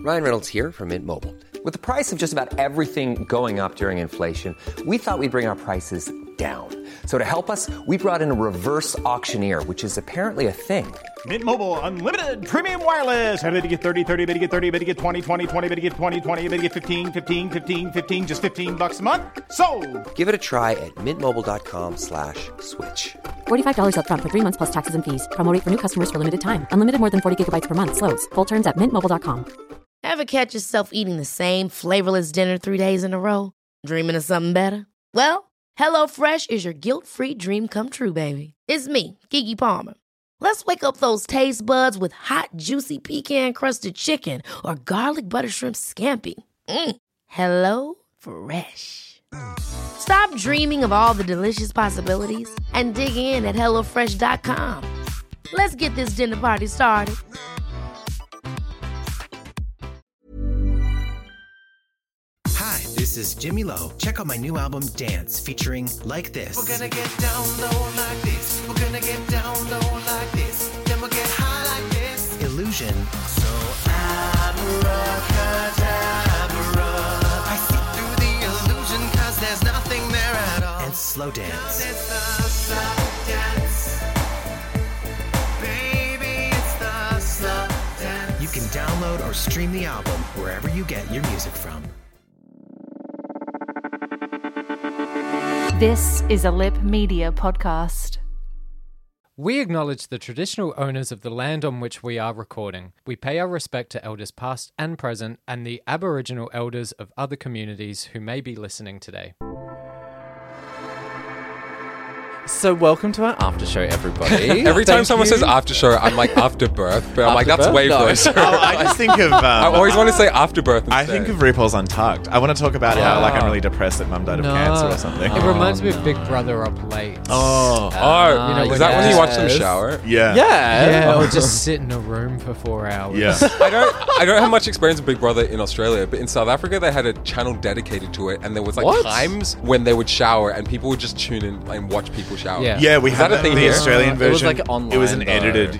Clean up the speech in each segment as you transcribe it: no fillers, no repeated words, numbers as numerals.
Ryan Reynolds here from Mint Mobile. With the price of just about everything going up during inflation, we thought we'd bring our prices down. So to help us, we brought in a reverse auctioneer, which is apparently a thing. Mint Mobile Unlimited Premium Wireless. How to get 30, 30, bit to get 30, bit to get 20, 20, 20, bit to get 20, 20, bit to get 15, 15, 15, 15, just $15 a month? Sold! Give it a try at mintmobile.com/switch. $45 up front for 3 months plus taxes and fees. Promo rate for new customers for limited time. Unlimited more than 40 gigabytes per month. Slows full terms at mintmobile.com. Ever catch yourself eating the same flavorless dinner 3 days in a row? Dreaming of something better? Well, HelloFresh is your guilt-free dream come true, baby. It's me, Keke Palmer. Let's wake up those taste buds with hot, juicy pecan-crusted chicken or garlic butter shrimp scampi. Hello Fresh. Stop dreaming of all the delicious possibilities and dig in at HelloFresh.com. Let's get this dinner party started. Hi, this is Jimmy Lowe. Check out my new album, Dance, featuring Like This. We're gonna get down low like this. We're gonna get down low like this. Then we'll get high like this. Illusion. So abracadabra. I see through the illusion 'cause there's nothing there at all. And Slow Dance. It's the slow dance. Baby, it's the slow dance. You can download or stream the album wherever you get your music from. This is a Lip Media podcast. We acknowledge the traditional owners of the land on which we are recording. We pay our respect to elders past and present and the Aboriginal elders of other communities who may be listening today. So welcome to our after show, everybody. Every time someone says after show, I'm like after birth, but I'm like, that's way closer. I just think of... I always want to say after birth instead. I think of RuPaul's Untucked. I want to talk about how I'm really depressed that mum died of cancer or something. It reminds me of Big Brother Up Late. Is that when you watch them shower? Yeah. Or just sit in a room for 4 hours. Yeah. I don't have much experience with Big Brother in Australia, but in South Africa they had a channel dedicated to it, and there was like times when they would shower and people would just tune in and watch people shower. Yeah, we had that a thing the here? Australian version. It was like online. It was an though. edited.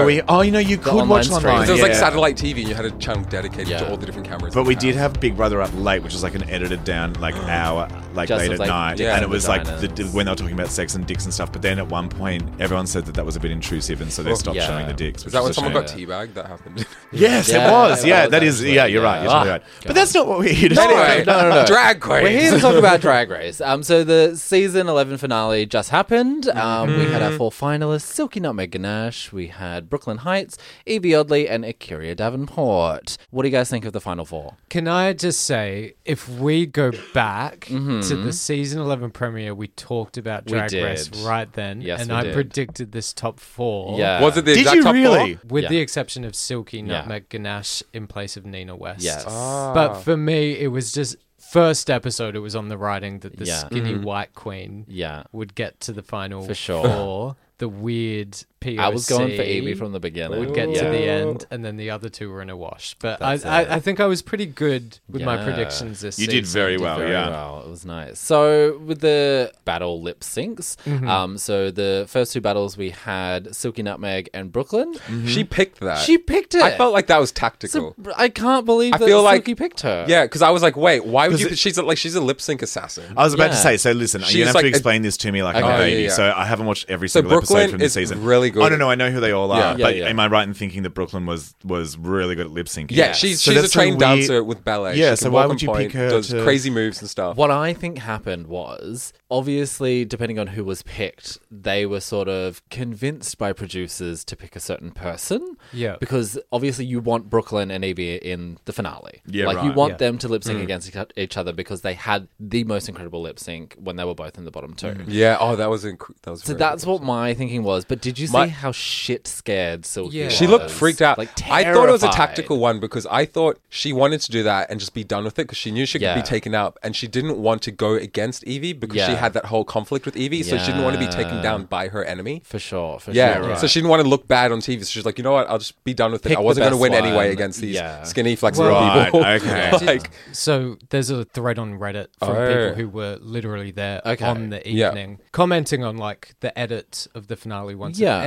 You could online watch stream. online. There was like Yeah. satellite TV, and you had a channel dedicated to all the different cameras. But we did have Big Brother Up Late, which was like an edited down hour, like Just late of, at like, night, dicks and it and was like vaginas. when they were talking about sex and dicks and stuff. But then at one point, everyone said that was a bit intrusive, and so they stopped showing the dicks. Is that when was a someone shame. got teabagged? That happened. Yes, it was. Yeah, that is. Yeah, you're right. You're totally right. But that's not what we're here to do. Anyway, No. Drag Queen. We're here to talk about Drag Race. So the season 11 finale just happened. We had our 4 finalists: Silky Nutmeg Ganache, we had Brooklyn Heights, Evie Oddly, and Ikuria Davenport. What do you guys think of the final 4? Can I just say, if we go back to the season 11 premiere, we talked about Drag Race right then, Yes, and we I did. predicted this top 4. Yeah. Was it the Did exact you top really? 4? With the exception of Silky Nutmeg Ganache in place of Nina West. Yes. But for me, it was just first episode, it was on the writing that the Yeah. skinny white queen Yeah. would get to the final For sure. 4. The weird POC. I was going for Evie from the beginning. Would get to Yeah. the end, and then the other 2 were in a wash. But That's I think I was pretty good with my Yeah. predictions this You season. did very well. Very Yeah. well. It was nice. So with the battle lip syncs, so the first 2 battles we had Silky Nutmeg and Brooklyn. She picked that. She picked it. I felt like that was tactical. So, I can't believe I that feel like Silky picked her. Yeah, because I was like, wait, why would 'Cause you? She's a lip sync assassin. I was about to Yeah. say. So listen, She's you have like to a- explain this to me like I'm Okay. a baby. Yeah. So I haven't watched every So single Brooklyn episode from this is season. really good. Oh no, I know who they all are. Yeah. But Yeah. am I right in thinking that Brooklyn was really good at lip syncing? Yeah, she's So a that's so trained weird- dancer with ballet. Yeah, She so can why walk would on you point, pick her does to- crazy moves and stuff. What I think happened was, obviously, depending on who was picked, they were sort of convinced by producers to pick a certain person. Yeah. Because obviously you want Brooklyn and Evie in the finale. Yeah, like you right. want Yeah. them to lip sync against each other because they had the most incredible lip sync when they were both in the bottom 2. Yeah. Oh, that was So very that's good. what my thinking was. But did you see how shit scared Silky Yeah. was? She looked freaked out. Like, I thought it was a terrified. tactical one because I thought she wanted to do that and just be done with it because she knew she could Yeah. be taken out, and she didn't want to go against Evie because she Yeah. had that whole conflict with Evie, so she didn't want to be taken down by her enemy. For sure. For Yeah, sure. so she didn't want to look bad on TV. So she's like, you know what? I'll just be done with it. Pick I the wasn't going to best win anyway one. against these Yeah. skinny, flexible Right, people. okay. Like, So there's a thread on Reddit from people who were literally there Okay. on the Yeah. evening, commenting on like the edit of the finale once Yeah. it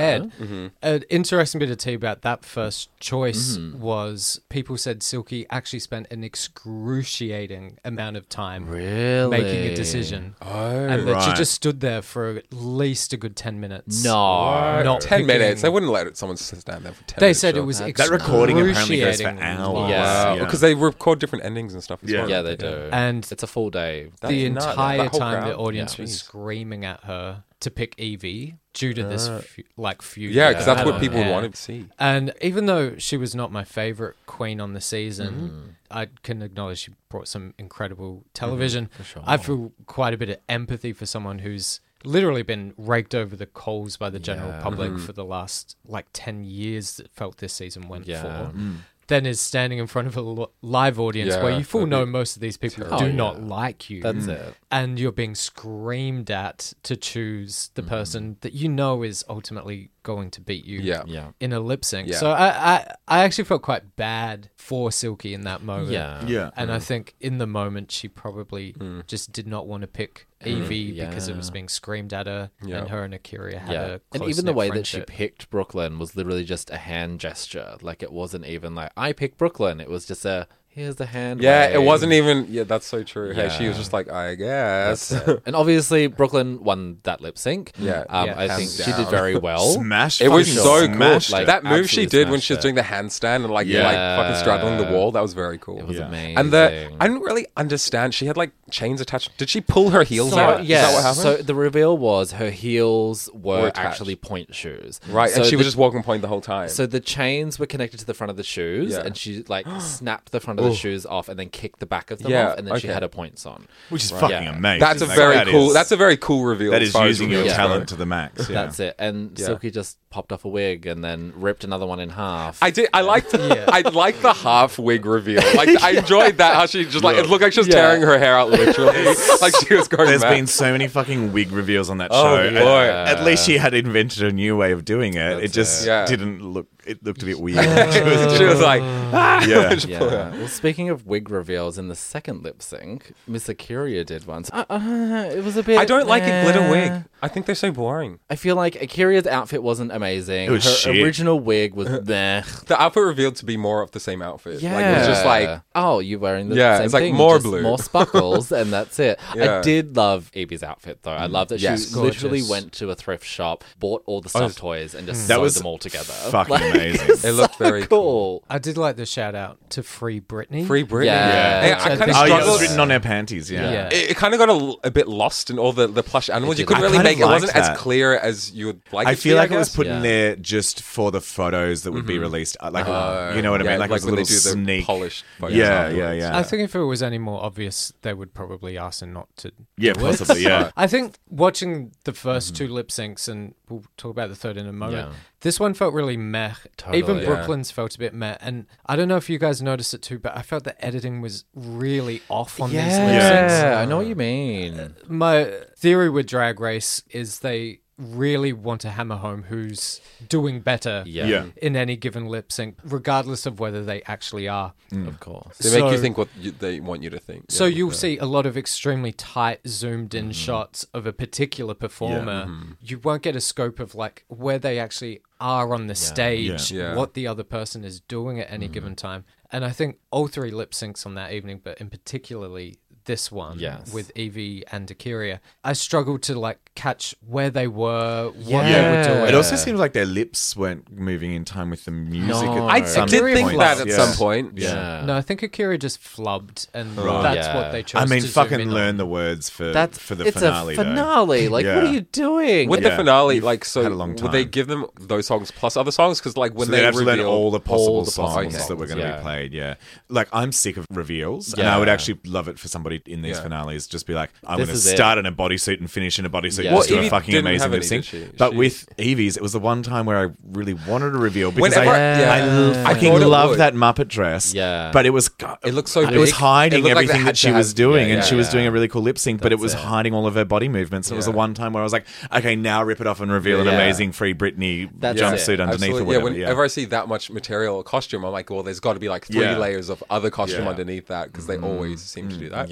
head. An interesting bit of tea about that first choice was people said Silky actually spent an excruciating amount of time making a decision. And that she just stood there for at least a good 10 minutes. No. Not 10 picking- minutes. They wouldn't let someone stand there for 10 They minutes. said it sure. was That recording apparently goes for excruciating hours. long. Yeah. Because they record different endings and stuff as well. Yeah, they do. And it's a full day. the That's nuts. entire That whole time the crowd? audience Yeah. was screaming at her to pick Evie due to this feud. Yeah, because that's they what had people on air. wanted to see. And even though she was not my favorite queen on the season, I can acknowledge she brought some incredible television. I feel quite a bit of empathy for someone who's literally been raked over the coals by the general public for the last 10 years that felt this season went for. Then is standing in front of a live audience where you full know most of these people do not like you. That's it. And you're being screamed at to choose the person that you know is ultimately going to beat you in a lip sync. Yeah. So I actually felt quite bad for Silky in that moment. Yeah. And I think in the moment she probably just did not want to pick Evie because it was being screamed at her, and her and Akira had a and even the way that she picked Brooklyn was literally just a hand gesture. Like, it wasn't even like, I picked Brooklyn. It was just a, here's the hand. Yeah, wave. it wasn't even. Yeah, that's so true. Yeah. Hey, she was just like, I guess. And obviously, Brooklyn won that lip sync. Yeah. I think Hands she did down. very well. Smash. It was fucking so cool. smashed Like, it. That move she absolutely did when she was smashed doing the handstand and like fucking straddling the wall, that was very cool. It was amazing. And I didn't really understand. She had like chains attached. Did she pull her heels out? Yeah. Is that what happened? So the reveal was her heels were attached. actually point shoes. Right, So and she was the- just walking point the whole time. So the chains were connected to the front of the shoes, and she like snapped the front of the shoes off, and then kicked the back of them Yeah, off, and then she okay. had her points on. Which is fucking amazing. That's a Like, very that cool. is- That's a very cool reveal. That as is far as using your reveals talent go. to the max. Yeah. That's it. And Silky just popped off a wig and then ripped another one in half. I did. I liked. I liked the half wig reveal. Like I enjoyed that. How she just like it looked like she was tearing her hair out literally. Like she was going. There's mad. been so many fucking wig reveals on that Oh, show. boy. At least she had invented a new way of doing it. It just didn't look. It looked a bit weird. She was like, yeah. Well, speaking of wig reveals, in the second lip sync, Miss Akira did one. So, it was a bit. I don't like a glitter wig. I think they're so boring. I feel like Akira's outfit wasn't amazing. It was her shit. original wig was meh. The outfit revealed to be more of the same outfit. Yeah. Like, it was just like, oh, you're wearing the Yeah, same it's like thing, more just blue. more sparkles, and that's it. Yeah. I did love Evie's outfit, though. I love that Yes. she literally Gorgeous. went to a thrift shop, bought all the stuffed toys, and just That sewed was them all together. fucking amazing. it's It looked so very cool. I did like the shout out to Free Britney. Free Britney. Yeah. Yeah, I kind of Oh, yeah, it struggled. was written on her panties. Yeah. Yeah. It kind of got a bit lost in all the plush animals. You did. couldn't I really kind of make it. Wasn't liked as that. clear as you would like. I it to feel be, like it was guess. put Yeah. in there just for the photos that would be released. Like, you know what I mean? Like, it was a when they little do the sneak. polished photos Yeah, afterwards. yeah. I think if it was any more obvious, they would probably ask her not to. Yeah, do it. possibly, yeah. I think watching the first two lip syncs, and we'll talk about the third in a moment, Yeah. this one felt really meh. Totally, Even yeah. Brooklyn's felt a bit meh. And I don't know if you guys noticed it too, but I felt the editing was really off on these lip syncs. Yeah, I know what you mean. My theory with Drag Race is they really want to hammer home who's doing better Yeah. in any given lip sync, regardless of whether they actually are. Of course. They make you So- think what they want you to think. So Yeah. you'll see a lot of extremely tight, zoomed in shots of a particular performer. You won't get a scope of like where they actually are on the stage, Yeah. what the other person is doing at any given time. And I think all three lip syncs on that evening, but in particularly this one Yes. with Evie and Akira, I struggled to like catch where they were, what they were Yeah. doing. It also seems like their lips weren't moving in time with the music. No. at I some did think points. that at Yeah. some point. Yeah. No, I think Akira just flubbed, and Right. that's Yeah. what they chose. I mean, to zoom fucking in learn on. the words for the It's finale. a finale. Like, what Yeah. are you doing? With Yeah. the finale, You've like, so had a long would they time. give them those songs plus other songs? Because like when So they they have to learn reveal all the possible the songs okay. that were going to Yeah. be played. Yeah, like I'm sick of reveals, and Yeah. I would actually love it for somebody in these Yeah. finales just be like, I'm This going to is it. start in a bodysuit and finish in a bodysuit. Yeah. And just Well, do a Evie fucking didn't amazing have lip any, sync. did she? But She- with Evie's, it was the one time where I really wanted a reveal because Whenever- I yeah. I fucking thought it love would. that Muppet dress. Yeah. but it was It looked so it was big. hiding It looked like they everything had that she to was have- doing, yeah, and she was yeah. doing a really cool lip sync. But it That's was it. hiding all of her body movements. And it was the Yeah. one time where I was like, okay, now rip it off and reveal an Yeah. amazing Free Britney That's jumpsuit it. underneath Absolutely. or whatever. Yeah, whenever I see that much material or costume, I'm like, well, there's got to be like three Yeah. layers of other costume Yeah. underneath that because they always seem to do that. Yeah.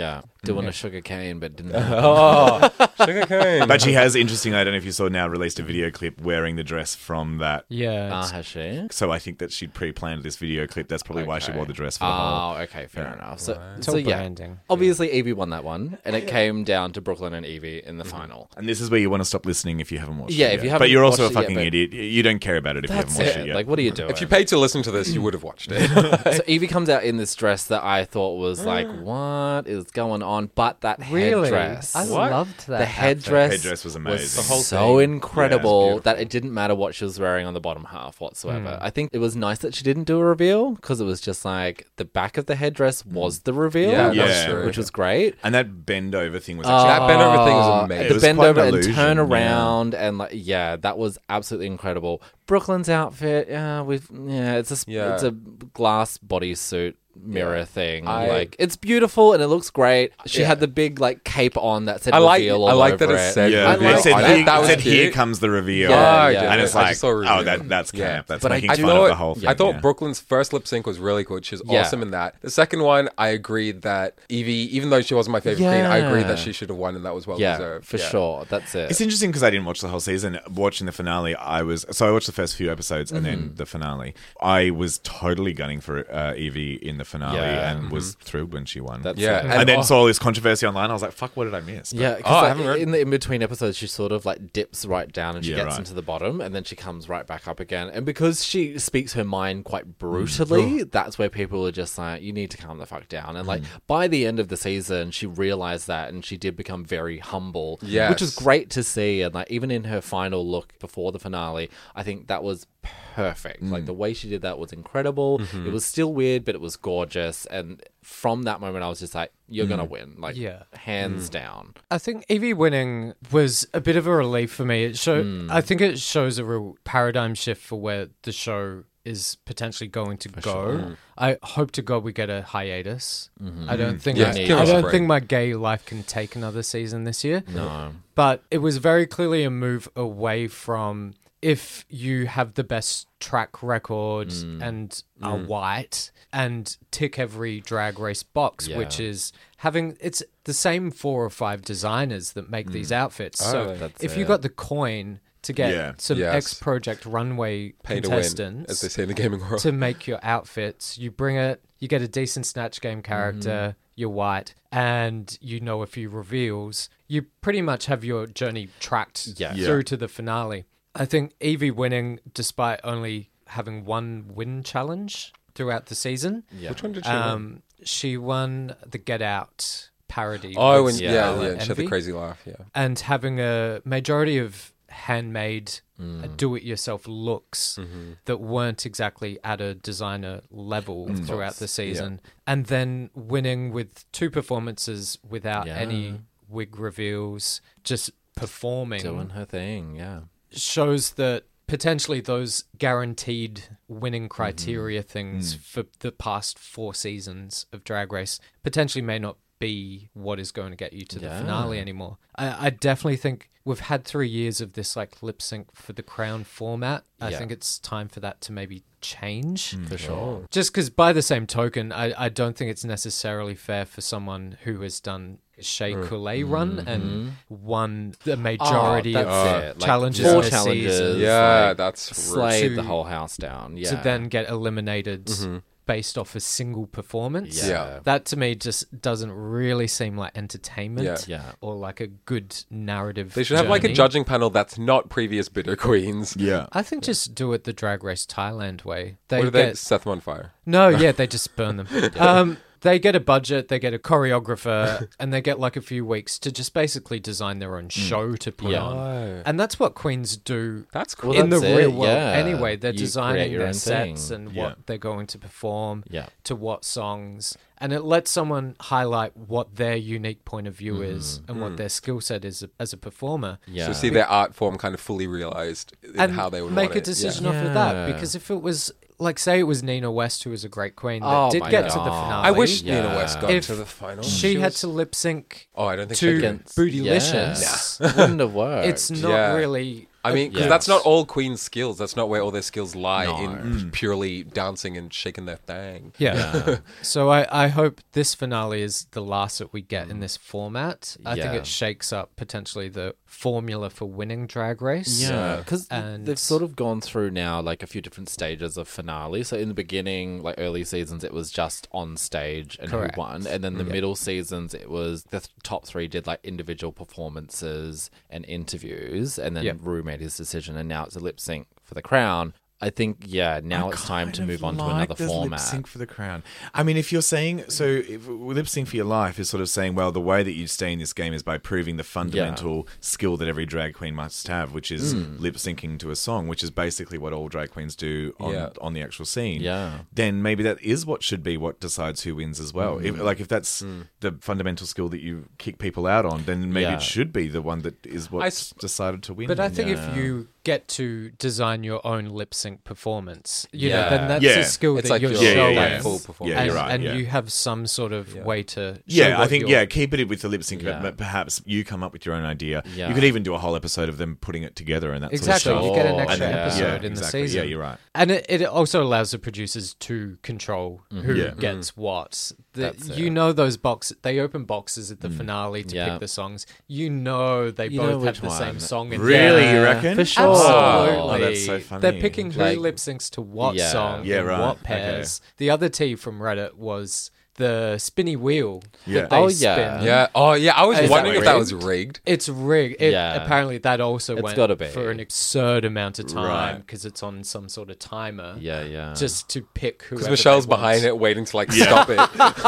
Yeah, doing a sugar cane, but didn't. Sugar cane. But she has interesting. I don't know if you saw now released a video clip wearing the dress from that. Yeah. Has she? So I think that she'd pre-planned this video clip. That's probably why she wore the dress for the whole. Oh, okay, fair enough. So, It's so all yeah, branding. obviously Evie won that one, and it came down to Brooklyn and Evie in the final. And this is where you want to stop listening if you haven't watched it. Yeah, yet. if you haven't But you're also a watched it yet, fucking but- idiot. You don't care about it if you haven't watched it yet. Like, what are you doing? If you paid to listen to this, you would have watched it. So Evie comes out in this dress that I thought was like, what is going on? But that Really? headdress. I loved that. The headdress, headdress was amazing. The whole so thing. incredible Yeah, that it didn't matter what she was wearing on the bottom half whatsoever. I think it was nice that she didn't do a reveal because it was just like the back of the headdress was the reveal, Yeah, that's true. which was great. And that bend over thing was actually That bend over thing is amazing. It The was bend quite an over and illusion, turn yeah. around and like that was absolutely incredible. Brooklyn's outfit, it's a glass bodysuit mirror thing. Like it's beautiful and it looks great. She had the big like cape on that said reveal all like over that it said Yeah, reveal. it said, I here, thought that it was said here cute. comes the reveal. Yeah. And it's I like, just saw reveal. that's Yeah. camp. That's But I making do fun know of it- the whole thing. I thought yeah. Brooklyn's first lip sync was really good. She was Yeah. awesome in that. The second one, I agreed that Evie, even though she wasn't my favorite queen, I agreed that she should have won and that was well deserved. for sure. That's it. It's interesting because I didn't watch the whole season. Watching the finale, I watched the first few episodes and then the finale. I was totally gunning for Evie in the finale and was thrilled when she won. That's Yeah. it. and then saw all this controversy online. I was like, "Fuck, what did I miss?" But- Yeah, Oh, I because haven't read- in the in between episodes, she sort of like dips right down and she Yeah, gets right. into the bottom, and then she comes right back up again. And because she speaks her mind quite brutally, that's where people are just like, "You need to calm the fuck down." And like by the end of the season, she realized that, and she did become very humble, Yes. which was great to see. And like even in her final look before the finale, I think that was perfect. Like the way she did that was incredible. It was still weird, but it was gorgeous. And from that moment, I was just like, "You're gonna win!" Like, hands down. I think Evie winning was a bit of a relief for me. I think it shows a real paradigm shift for where the show is potentially going to go. I hope to God we get a hiatus. I don't think Yeah, give I us a don't break. think my gay life can take another season this year. No. But it was very clearly a move away from if you have the best track record and are white and tick every drag race box, which is having it's the same 4 or 5 designers that make these outfits. So that's if you it. got the coin to get Yeah. some Yes. ex-Project Runway Pay to win, contestants as they say in the gaming world. to make your outfits, you bring it, you get a decent Snatch Game character, you're white, and you know a few reveals, you pretty much have your journey tracked through to the finale. I think Evie winning, despite only having one win challenge throughout the season, Which one did she win? she won the Get Out parody. Oh, with and Stella she had the Envy. crazy laugh, yeah. And having a majority of handmade do-it-yourself looks that weren't exactly at a designer level throughout the season, and then winning with 2 performances without any wig reveals, just performing, Doing her thing, shows that potentially those guaranteed winning criteria things for the past 4 seasons of Drag Race potentially may not be what is going to get you to the finale anymore. I definitely think we've had 3 years of this like lip sync for the crown format. I think it's time for that to maybe change. for sure. Just because by the same token, I don't think it's necessarily fair for someone who has done Shea Coulee run and won the majority that's of it. Like, challenges 4 in a challenges. season Yeah, like, that's slayed rude. the whole house down. Yeah. to then get eliminated based off a single performance. Yeah. That to me just doesn't really seem like entertainment Yeah. or like a good narrative. They should have like a journey. judging panel that's not previous bitter queens. Yeah. I think just do it the Drag Race Thailand way. What do they set them on fire? No, yeah, they just burn them. They get a budget, they get a choreographer, and they get like a few weeks to just basically design their own show to put on. And that's what queens do That's cool. in the that's it, real world yeah. anyway. They're You designing create your their own sets thing. and Yeah. what they're going to perform Yeah. to what songs. And it lets someone highlight what their unique point of view is and what their skill set is as a performer. Yeah. So see their art form kind of fully realized in And how they would make want a it. decision Yeah. off of that. Yeah. Because if it was, like, say it was Nina West, who was a great queen, that Oh did my get to the God. finale. I wish Yeah. Nina West got If to the final. she had to lip sync Oh, I don't think she to did. Bootylicious. Wouldn't have worked. It's not Yeah. really I mean, because that's not all Queen's skills. That's not where all their skills lie, in purely dancing and shaking their thang. Yeah. So I hope this finale is the last that we get in this format. I think it shakes up potentially the formula for winning Drag Race. Yeah, because they've sort of gone through now like a few different stages of finale. So in the beginning, like early seasons, it was just on stage and who won. And then the middle seasons, it was the top 3 did like individual performances and interviews. And then Rue made his decision. And now it's a lip sync for the crown. I think, now it's time to move on to another format. Lip sync for the crown. I mean, if you're saying, lip sync for your life is sort of saying, well, the way that you stay in this game is by proving the fundamental skill that every drag queen must have, which is lip syncing to a song, which is basically what all drag queens do on the actual scene. Yeah. Then maybe that is what should be what decides who wins as well. If that's the fundamental skill that you kick people out on, then maybe it should be the one that is what's decided to win. But I think if you get to design your own lip sync performance, you know, then that's a skill it's that like you're showing full performance. Yeah, you're right. And you have some sort of way to show I think keep it with the lip sync, but perhaps you come up with your own idea. You could even do a whole episode of them putting it together and that exactly. sort of You stuff. get an extra episode in the season. Yeah, you're right. And it also allows the producers to control who gets what. You know, those boxes, they open boxes at the finale to pick the songs. You know they both have the same song in Really, there. you reckon? For sure. Absolutely. Oh, that's so funny. They're picking who lip syncs to what song and what pairs. Okay. The other tea from Reddit was the spinny wheel that they spin. Yeah. Oh, yeah. I was wondering if that was rigged. It's rigged. Apparently, that also went for an absurd amount of time because it's on some sort of timer. Yeah. Just to pick whoever. Because Michelle's behind it, waiting to stop it.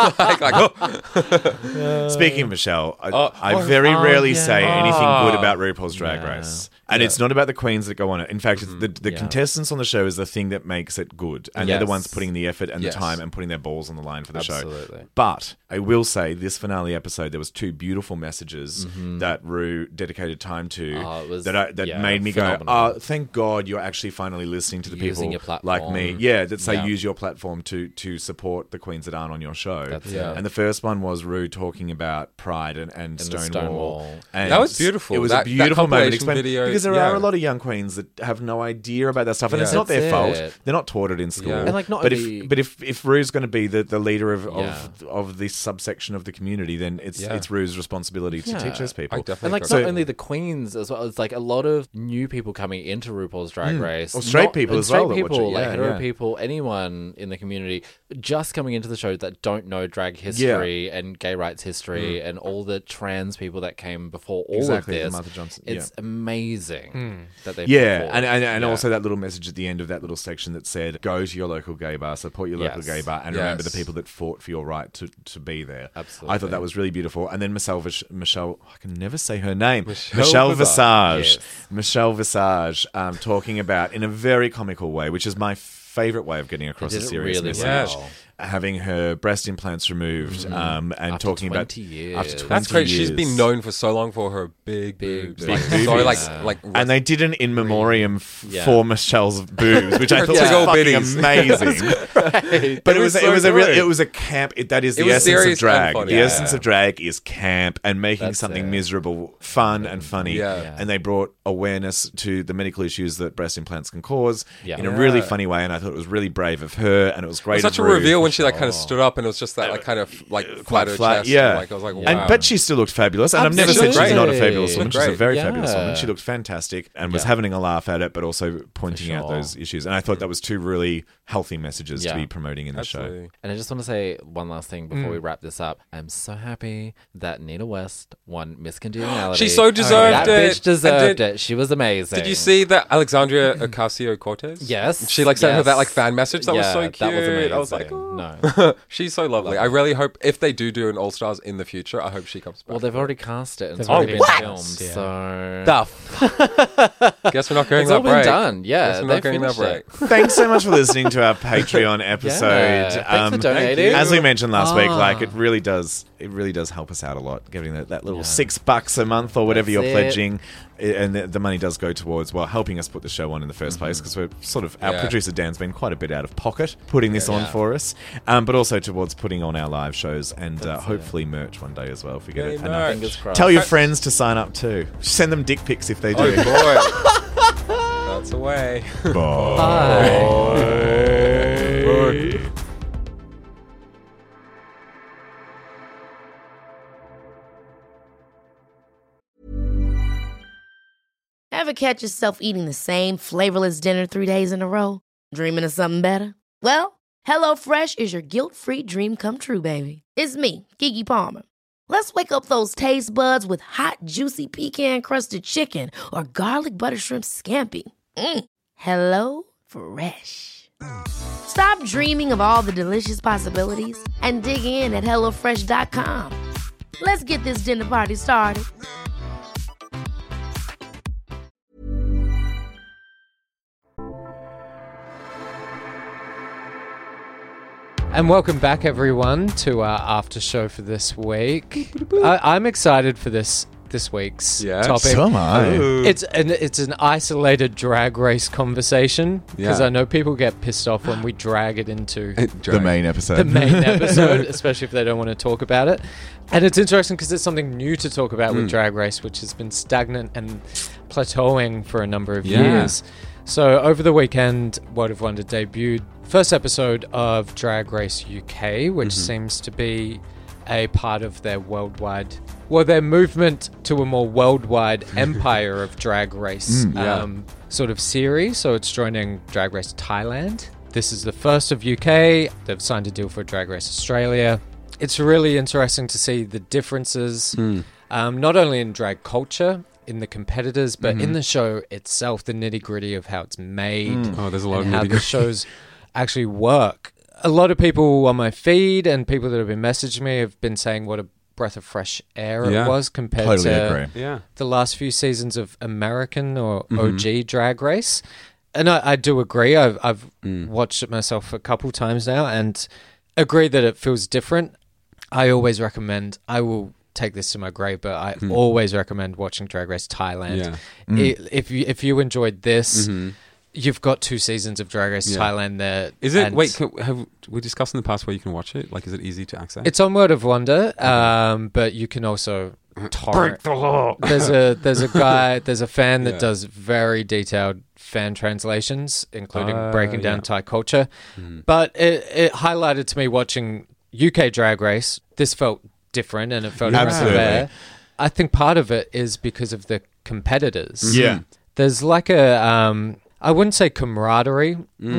Speaking of Michelle, I very rarely say anything good about RuPaul's Drag Race. And it's not about the queens that go on it. In fact, it's the contestants on the show is the thing that makes it good. And they're the ones putting the effort and the time and putting their balls on the line for the show. But I will say, this finale episode, there was 2 beautiful messages that Rue dedicated time to that made me go, thank God you're actually finally listening to the people like me. Yeah, that say use your platform to support the queens that aren't on your show. And the first one was Rue talking about Pride and Stonewall. And that was beautiful. It was a beautiful moment. Video, because there are a lot of young queens that have no idea about that stuff. And it's not their fault. They're not taught it in school. And but if Rue's going to be the leader of this subsection of the community, then it's Rue's responsibility to teach those people. And not only the queens as well, it's like a lot of new people coming into RuPaul's Drag Race. Or straight people as well. Straight people, hetero people, anyone in the community just coming into the show that don't know drag history and gay rights history and all the trans people that came before all of this. Martha Johnson. It's amazing that they and also that little message at the end of that little section that said, go to your local gay bar, support your local gay bar, and remember the people that fought for your right to be there. Absolutely. I thought that was really beautiful. And then Michelle, I can never say her name. Michelle Visage. Michelle Visage talking about, in a very comical way, which is my favourite way of getting across a serious message. Having her breast implants removed and after talking 20 about years. after 20 That's great. years. She's been known for so long for her big boobs. And they did an in memoriam for Michelle's boobs, which I thought was fucking amazing. But it was a camp. That is the essence of drag. The essence of drag is camp and making something miserable fun and funny. And they brought awareness to the medical issues that breast implants can cause in a really funny way. And I thought it was really brave of her, and it was great. It was such a reveal when she kind of stood up, and it was just that kind of flat her chest. Yeah, I was like, wow. But she still looked fabulous. And I've never said she's not a fabulous woman. She's a very fabulous woman. She looked fantastic and was having a laugh at it, but also pointing out those issues. And I thought that was 2 really healthy messages to be promoting in the show. And I just want to say one last thing before we wrap this up. I'm so happy that Nina West won Miss Congeniality. She so deserved it. That bitch deserved it. She was amazing. Did you see that Alexandria Ocasio-Cortez? Yes. She sent her that fan message. That was so cute. That was amazing. I was like, no. She's so lovely. I really hope if they do an All Stars in the future, I hope she comes back. Well, they've already cast it and it's already been filmed. So guess we're not going it's that all break. Been done. Yeah, guess we're not going that break. Thanks so much for listening to our Patreon episode. Thanks for donating. As we mentioned last week, it really does help us out a lot, giving that little $6 a month or whatever you're pledging. And the money does go towards, helping us put the show on in the first place, because we're sort of, our producer Dan's been quite a bit out of pocket putting this on for us, but also towards putting on our live shows and hopefully merch one day as well if we get it. Fingers crossed. Tell your friends to sign up too. Send them dick pics if they do. Oh boy. Lots away. Bye. Ever catch yourself eating the same flavorless dinner 3 days in a row? Dreaming of something better? Well, HelloFresh is your guilt-free dream come true, baby. It's me, Keke Palmer. Let's wake up those taste buds with hot, juicy pecan-crusted chicken or garlic butter shrimp scampi. Hello Fresh. Stop dreaming of all the delicious possibilities and dig in at HelloFresh.com. Let's get this dinner party started. And welcome back, everyone, to our after show for this week. I'm excited for this week's topic. So am I. It's an isolated drag race conversation because I know people get pissed off when we drag it into the main episode. Especially if they don't want to talk about it. And it's interesting because it's something new to talk about with Drag Race, which has been stagnant and plateauing for a number of years. So over the weekend, World of Wonder debuted first episode of Drag Race UK, which seems to be a part of their their movement to a more worldwide empire of Drag Race sort of series. So it's joining Drag Race Thailand. This is the first of UK. They've signed a deal for Drag Race Australia. It's really interesting to see the differences, not only in drag culture, in the competitors, but in the show itself, the nitty-gritty of how it's made. There's a lot of how the shows actually work. A lot of people on my feed and people that have been messaging me have been saying what a breath of fresh air it was compared to the last few seasons of American or OG Drag Race. And I do agree. I've watched it myself a couple times now and agree that it feels different. I always recommend, I will take this to my grave, but I always recommend watching Drag Race Thailand. If you enjoyed this, you've got 2 seasons of Drag Race Thailand there. Is it? Wait, have we discussed in the past where you can watch it? Like, is it easy to access? It's on World of Wonder, but you can also torrent. Break the law. There's a fan that does very detailed fan translations, including breaking down Thai culture. But it highlighted to me watching UK Drag Race. This felt different and it felt fair. I think part of it is because of the competitors. There's like a I wouldn't say camaraderie,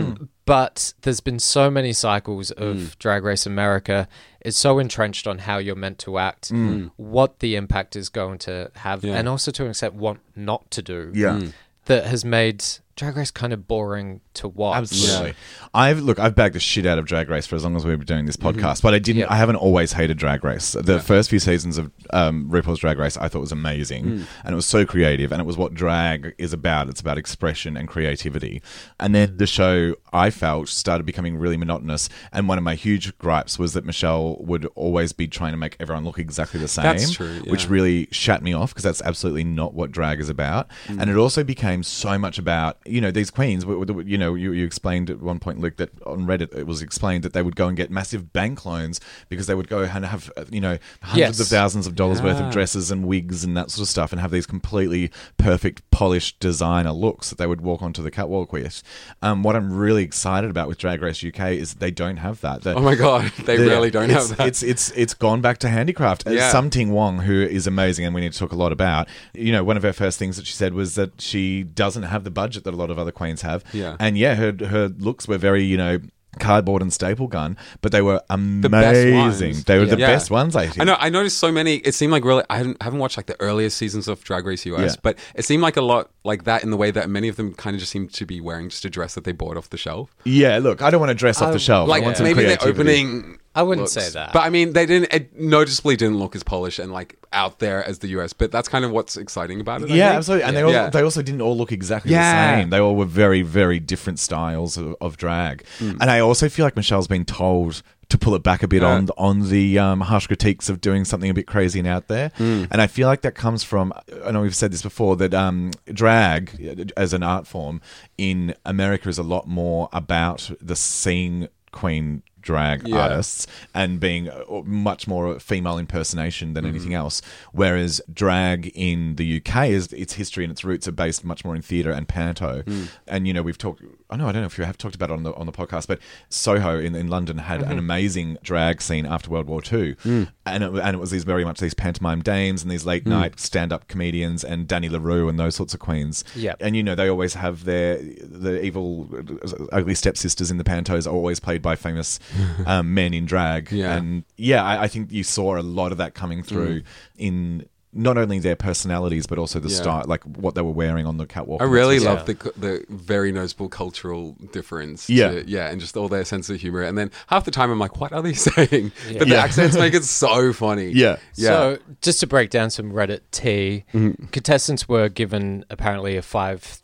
but there's been so many cycles of Drag Race America. It's so entrenched on how you're meant to act, what the impact is going to have, and also to accept what not to do. That has made Drag Race kind of boring to watch. Absolutely. I've bagged the shit out of Drag Race for as long as we've been doing this podcast, but I haven't always hated Drag Race. The first few seasons of RuPaul's Drag Race I thought was amazing, and it was so creative, and it was what drag is about. It's about expression and creativity. And then the show, I felt, started becoming really monotonous, and one of my huge gripes was that Michelle would always be trying to make everyone look exactly the same. That's true, which really shut me off, because that's absolutely not what drag is about. And it also became so much about, these queens, you explained at one point, Luke, that on Reddit it was explained that they would go and get massive bank loans because they would go and have, hundreds of thousands of dollars worth of dresses and wigs and that sort of stuff, and have these completely perfect, polished designer looks that they would walk onto the catwalk with. What I'm really excited about with Drag Race UK is they don't have that. Oh my God, they really don't have that. It's gone back to handicraft. Sum Ting Wong, who is amazing and we need to talk a lot about, one of her first things that she said was that she doesn't have the budget that a lot of other queens have. And her looks were very, cardboard and staple gun, but they were amazing. They were the best ones, I think. I know. I noticed so many. It seemed like really. I haven't watched like the earliest seasons of Drag Race US, but it seemed like a lot like that in the way that many of them kind of just seemed to be wearing just a dress that they bought off the shelf. Yeah, look, I don't want to dress off the shelf. Like I want some maybe creativity. they're opening. I wouldn't looks. say that. But I mean, it noticeably didn't look as polished and like out there as the US. But that's kind of what's exciting about it. I think. Absolutely. And they also didn't all look exactly the same. They all were very, very different styles of drag. And I also feel like Michelle's been told to pull it back a bit on the harsh critiques of doing something a bit crazy and out there. And I feel like that comes from, I know we've said this before, that drag as an art form in America is a lot more about the scene queen drag artists and being much more female impersonation than anything else. Whereas drag in the UK its history and its roots are based much more in theatre and panto. And we've talked. I don't know if you have talked about it on the podcast, but Soho in London had an amazing drag scene after World War II, and it was very much these pantomime dames and these late night stand up comedians and Danny LaRue and those sorts of queens. Yeah, and they always have the evil, ugly stepsisters in the pantos are always played by famous men in drag. Yeah, and I think you saw a lot of that coming through in not only their personalities but also the style, like what they were wearing on the catwalk. I really love the very noticeable cultural difference. And just all their sense of humor. And then half the time I'm like, what are they saying? But the accents make it so funny. Yeah. So just to break down some Reddit tea, contestants were given apparently a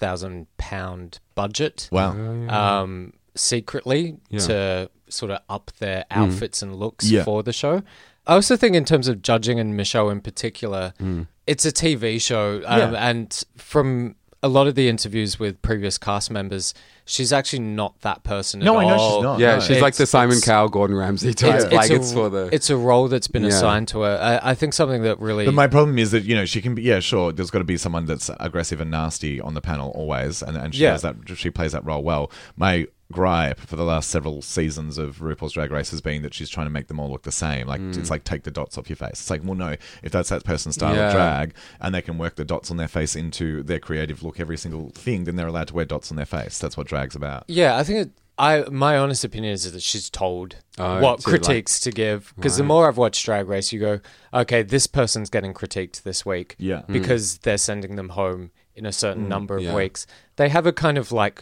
£5,000 budget. Wow. Secretly to sort of up their outfits and looks for the show. I also think in terms of judging, and Michelle in particular, it's a TV show. And from a lot of the interviews with previous cast members, she's actually not that person at all. No, I know she's not. Yeah, she's like the Simon Cowell, Gordon Ramsay type. It's a role that's been assigned to her. I think something that really... But my problem is that, she can be... sure, there's got to be someone that's aggressive and nasty on the panel always, and she does that. She plays that role well. My gripe for the last several seasons of RuPaul's Drag Race has been that she's trying to make them all look the same. Like it's like, take the dots off your face. It's like, well, no, if that's that person's style of drag and they can work the dots on their face into their creative look, every single thing, then they're allowed to wear dots on their face. That's what drag's about. Yeah, I think my honest opinion is that she's told what critiques to give. Because the more I've watched Drag Race, you go, okay, this person's getting critiqued this week because they're sending them home in a certain number of weeks. They have a kind of like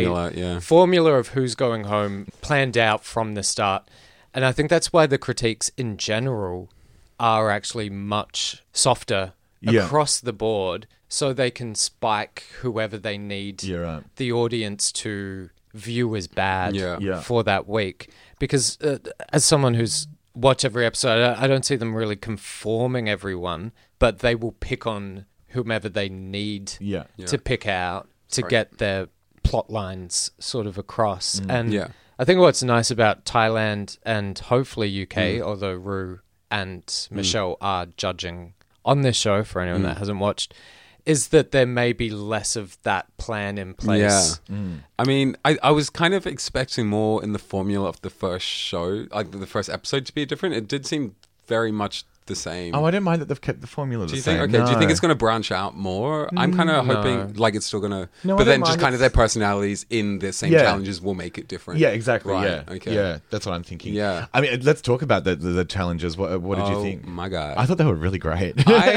formula of who's going home planned out from the start. And I think that's why the critiques in general are actually much softer across the board, so they can spike whoever they need the audience to view as bad for that week. Because as someone who's watched every episode, I don't see them really conforming everyone, but they will pick on whomever they need to pick out to get their plot lines sort of across. And I think what's nice about Thailand and hopefully UK, although Ru and Michelle are judging on this show for anyone that hasn't watched, is that there may be less of that plan in place. I mean, I was kind of expecting more in the formula of the first show, like the first episode, to be different. It did seem very much the same. Oh, I don't mind that they've kept the formula the same. Do you think it's going to branch out more? I'm kind of hoping like it's still going to... but then just kind of their personalities in the same challenges will make it different. Yeah, exactly. Right. Yeah. Okay. Yeah, that's what I'm thinking. Yeah. I mean, let's talk about the challenges. What did you think? Oh, my God. I thought they were really great.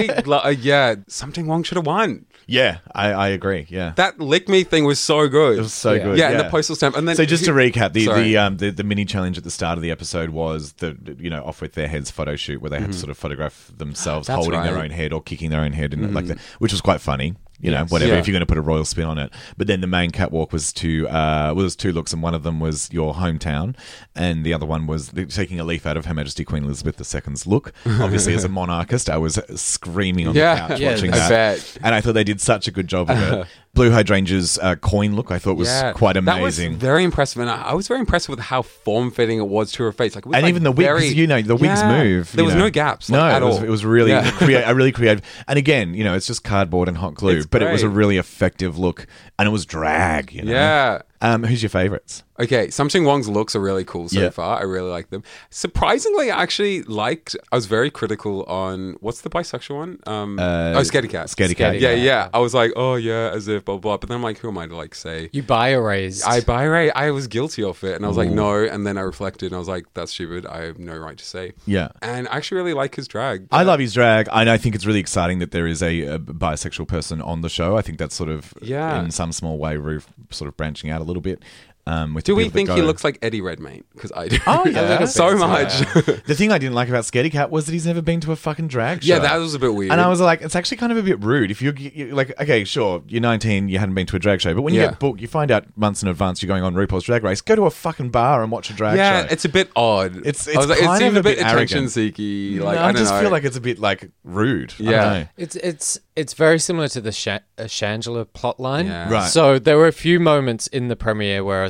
Something Wong should have won. Yeah, I agree. Yeah. That Lick Me thing was so good. It was so good. Yeah, and the postal stamp. And then so just to recap, the mini challenge at the start of the episode was the Off With Their Heads photo shoot where they had to sort of photograph themselves holding their own head or kicking their own head and like that, which was quite funny. Whatever, if you're going to put a royal spin on it. But then the main catwalk was two looks, and one of them was your hometown, and the other one was taking a leaf out of Her Majesty Queen Elizabeth II's look. Obviously, as a monarchist, I was screaming on the couch watching that. I bet. And I thought they did such a good job of it. Blue Hydrangea's coin look, I thought was quite amazing. That was very impressive, and I was very impressed with how form-fitting it was to her face. Like, it was and even the wigs, the wigs move. There was no gaps at all. It was really really creative. And again, it's just cardboard and hot glue, but it was a really effective look, and it was drag. Yeah. Who's your favorites? Okay, Samsung Wong's looks are really cool so far. I really like them. Surprisingly, I was very critical on, what's the bisexual one? Scaredy Cat. Scaredy Cat. Yeah. I was like, oh yeah, as if blah, blah. But then I'm like, who am I to say? You bi-erased. I was guilty of it. And I was like, no. And then I reflected and I was like, that's stupid. I have no right to say. Yeah. And I actually really like his drag. I love his drag. And I think it's really exciting that there is a bisexual person on the show. I think that's sort of, in some small way, sort of branching out a little bit. Do we think he looks like Eddie Redmayne? Because I do. Oh, yeah. So much. The thing I didn't like about Scaredy Cat was that he's never been to a fucking drag show. Yeah, that was a bit weird. And I was like, it's actually kind of a bit rude. If you're like, okay, sure, you're 19, you hadn't been to a drag show, but when you get booked, you find out months in advance you're going on RuPaul's Drag Race, go to a fucking bar and watch a drag show. Yeah, it's a bit odd. It seemed a bit attention-seeky. Like, I just feel like it's a bit like rude. Yeah. It's very similar to the Shangela plotline. Yeah. Right. So there were a few moments in the premiere where I was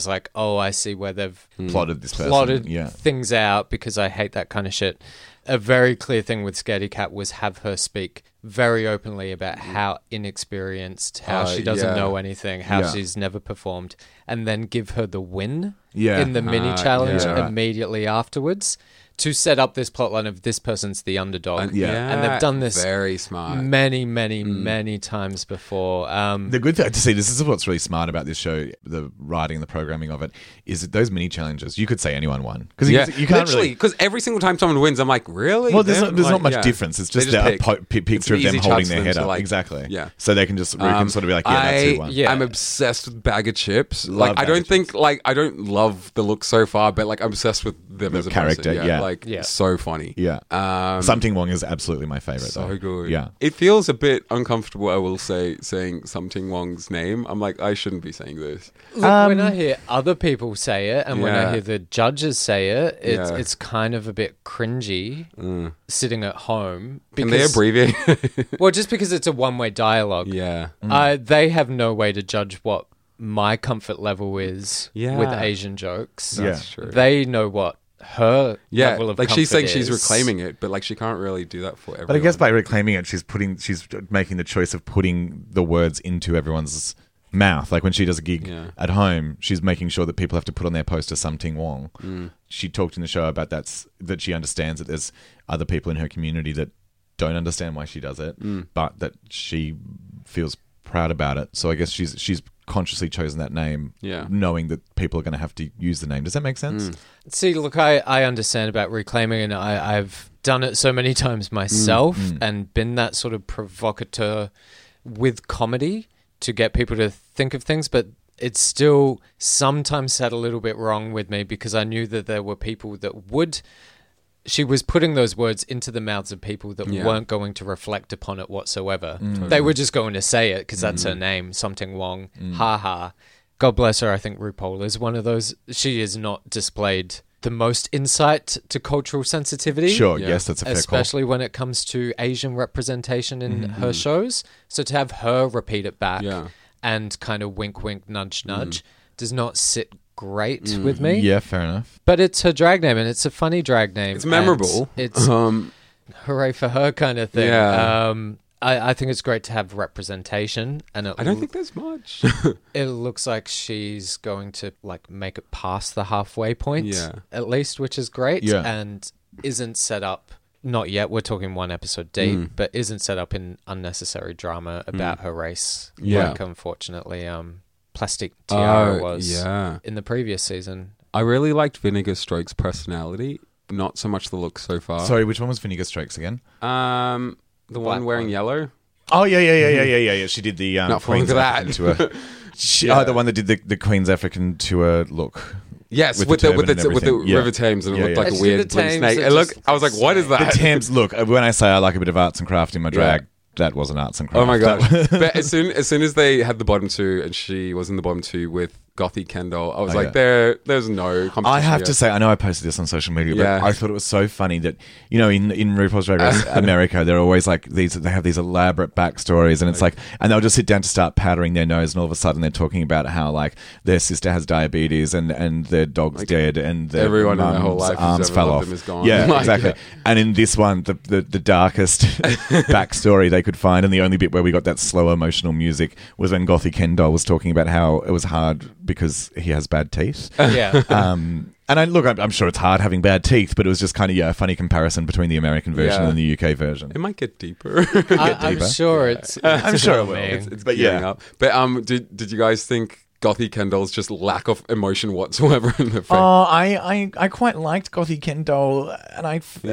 was like, oh, I see where they've plotted this person. plotted Yeah. things out, because I hate that kind of shit. A very clear thing with Scaredy Cat was have her speak very openly about how inexperienced, how she doesn't know anything, how she's never performed, and then give her the win in the mini challenge immediately afterwards to set up this plotline of this person's the underdog. And they've done this very smart many times before. The good thing to see, this is what's really smart about this show, the writing, the programming of it, is that those mini challenges, you could say anyone won. Because you can't literally, because every single time someone wins, I'm like, really? Well, there's not much difference. It's just a picture of them holding their head up. Like, exactly. Yeah. So they can just can sort of be like, that's who won. I'm obsessed with Bag of Chips. Like, I don't love the look so far, but like I'm obsessed with them as a character. Person. So funny. Yeah. Something Wong is absolutely my favorite. So good. Yeah. It feels a bit uncomfortable, I will say, saying Something Wong's name. I'm like, I shouldn't be saying this. Look, when I hear other people say it, and when I hear the judges say it, it's kind of a bit cringy sitting at home. Can they abbreviate? Well, just because it's a one-way dialogue. Yeah. They have no way to judge what my comfort level is with Asian jokes. That's true. They know what her level of like she's saying she's is. reclaiming it, but like she can't really do that for everyone. But I guess by reclaiming it, she's making the choice of putting the words into everyone's mouth. Like when she does a gig at home, she's making sure that people have to put on their poster Something Wong. She talked in the show about that she understands that there's other people in her community that don't understand why she does it, but that she feels proud about it. So I guess she's consciously chosen that name, knowing that people are going to have to use the name. Does that make sense? See, look, I understand about reclaiming, and I've done it so many times myself and been that sort of provocateur with comedy to get people to think of things, but it still sometimes sat a little bit wrong with me because I knew that there were people that would... She was putting those words into the mouths of people that weren't going to reflect upon it whatsoever. They were just going to say it because that's her name, Something Wong. Ha ha. God bless her. I think RuPaul is one of those. She has not displayed the most insight to cultural sensitivity. Sure, yes, that's a fair call. Especially when it comes to Asian representation in her shows. So to have her repeat it back and kind of wink, wink, nudge, nudge does not sit great with me. Yeah, fair enough. But it's her drag name, and it's a funny drag name. It's memorable. It's hooray for her kind of thing. Yeah. I think it's great to have representation, and I don't think there's much. It looks like she's going to like make it past the halfway point, at least, which is great, and isn't set up. Not yet. We're talking one episode deep, but isn't set up in unnecessary drama about her race. Like, unfortunately, Plastic Tiara was in the previous season. I really liked Vinegar Strokes' personality, not so much the look so far. Sorry, which one was Vinegar Strokes again? The one wearing yellow. Oh yeah. She did the not falling Queen's for that. Tour. The one that did the Queen's African tour look. Yes, with the River Thames, and it looked like a weird blink snake. I was like, what is that? The Thames. Look, when I say I like a bit of arts and craft in my drag. That wasn't arts and craft. Oh my gosh. But as soon as they had the bottom two and she was in the bottom two with Gothy Kendall, I was like, there's no competition. I have to say, I know I posted this on social media, but I thought it was so funny that, you know, in RuPaul's Drag Race America, they're always like they have these elaborate backstories, and it's like, and they'll just sit down to start powdering their nose, and all of a sudden they're talking about how like their sister has diabetes and their dog's like, dead and their everyone in their whole life arms fell off. Is gone. Yeah, exactly. And in this one, the darkest backstory they could find, and the only bit where we got that slow emotional music was when Gothy Kendall was talking about how it was hard because he has bad teeth. And I'm sure it's hard having bad teeth, but it was just kind of a funny comparison between the American version and the UK version. It might get deeper. I'm sure it's I'm sure it will. It's gearing up. But did you guys think Gothy Kendall's just lack of emotion whatsoever in the face? Oh, I quite liked Gothy Kendall, and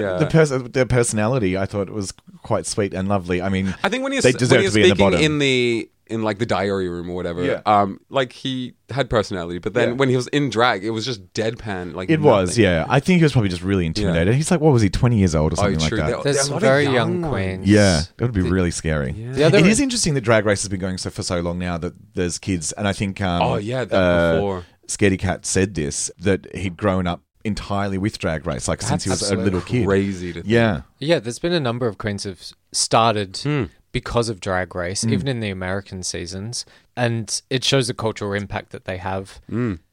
the personality I thought was quite sweet and lovely. I mean, I think when they deserve to be in the bottom. In like the diary room or whatever, like he had personality, but then when he was in drag, it was just deadpan. Like was. I think he was probably just really intimidated. He's like, what was he, 20 years old or something like that? There's some very young queens. Yeah, it would be really scary. It is interesting that Drag Race has been going for so long now that there's kids, and I think before Scaredy Cat said this, that he'd grown up entirely with Drag Race, like since he was a little kid. Crazy to think. Yeah, there's been a number of queens who've started because of Drag Race, even in the American seasons, and it shows the cultural impact that they have.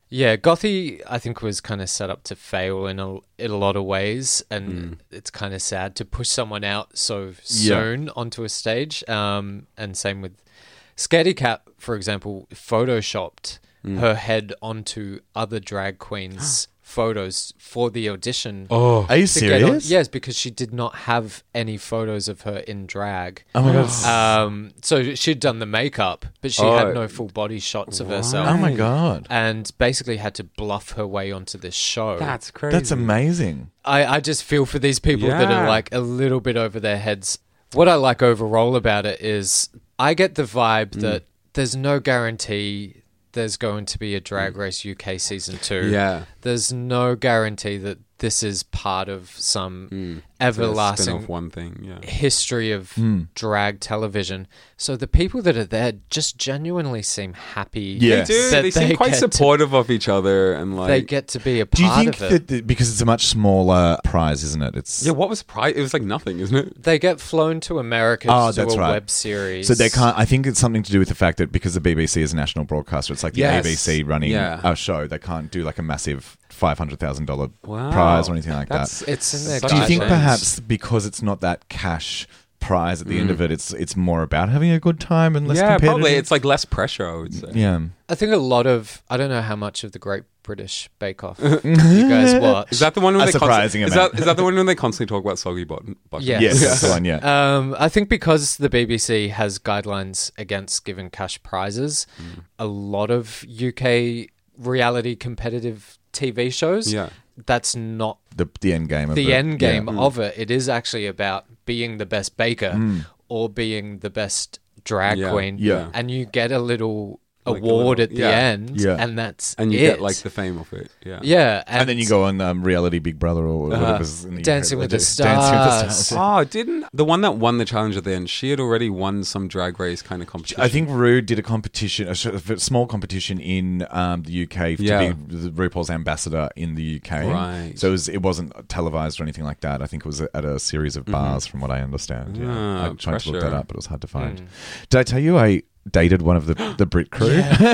Yeah, Gothie, I think, was kind of set up to fail in a lot of ways, and it's kind of sad to push someone out so soon onto a stage. And same with Scaredy Cat, for example, photoshopped her head onto other drag queens' photos for the audition. Oh, are you serious? Yes, because she did not have any photos of her in drag. Oh my god! So she'd done the makeup, but she had no full body shots of herself. Oh my god! And basically had to bluff her way onto this show. That's crazy. That's amazing. I just feel for these people that are like a little bit over their heads. What I like overall about it is I get the vibe that there's no guarantee there's going to be a Drag Race UK Season 2. Yeah. There's no guarantee that this is part of some everlasting one thing, history of drag television. So the people that are there just genuinely seem happy. Yeah. They do. They seem quite supportive of each other, and like they get to be a part Do you think of it. that because it's a much smaller prize, isn't it? It's what was the prize? It was like nothing, isn't it? They get flown to America to do a web series. So they can't. I think it's something to do with the fact that because the BBC is a national broadcaster, it's like the ABC running a show. They can't do like a massive $500,000 prize or anything like that. It's in their Do you think perhaps because it's not that cash prize at the end of it, it's more about having a good time and less competitive? Probably. It's like less pressure, I would say. Yeah. I think a lot of, I don't know how much of the Great British Bake Off you guys watch. Is that the one where is that the one when they constantly talk about soggy bottom? Yes, that's the one, yeah. I think because the BBC has guidelines against giving cash prizes, a lot of UK reality competitive TV shows, that's not the end game of the it. end game of it. It is actually about being the best baker or being the best drag queen. Yeah. And you get a little award at the end, and that's and you it. get like the fame of it. And then you go on reality Big Brother or whatever's in the Dancing UK. with the Stars. Didn't the one that won the challenge at the end, she had already won some Drag Race kind of competition? I think Rue did a competition, a small competition in the UK to be the RuPaul's ambassador in the UK. Right. So it wasn't televised or anything like that. I think it was at a series of bars, from what I understand. I tried to look that up, but it was hard to find. Did I tell you I dated one of the Brit crew?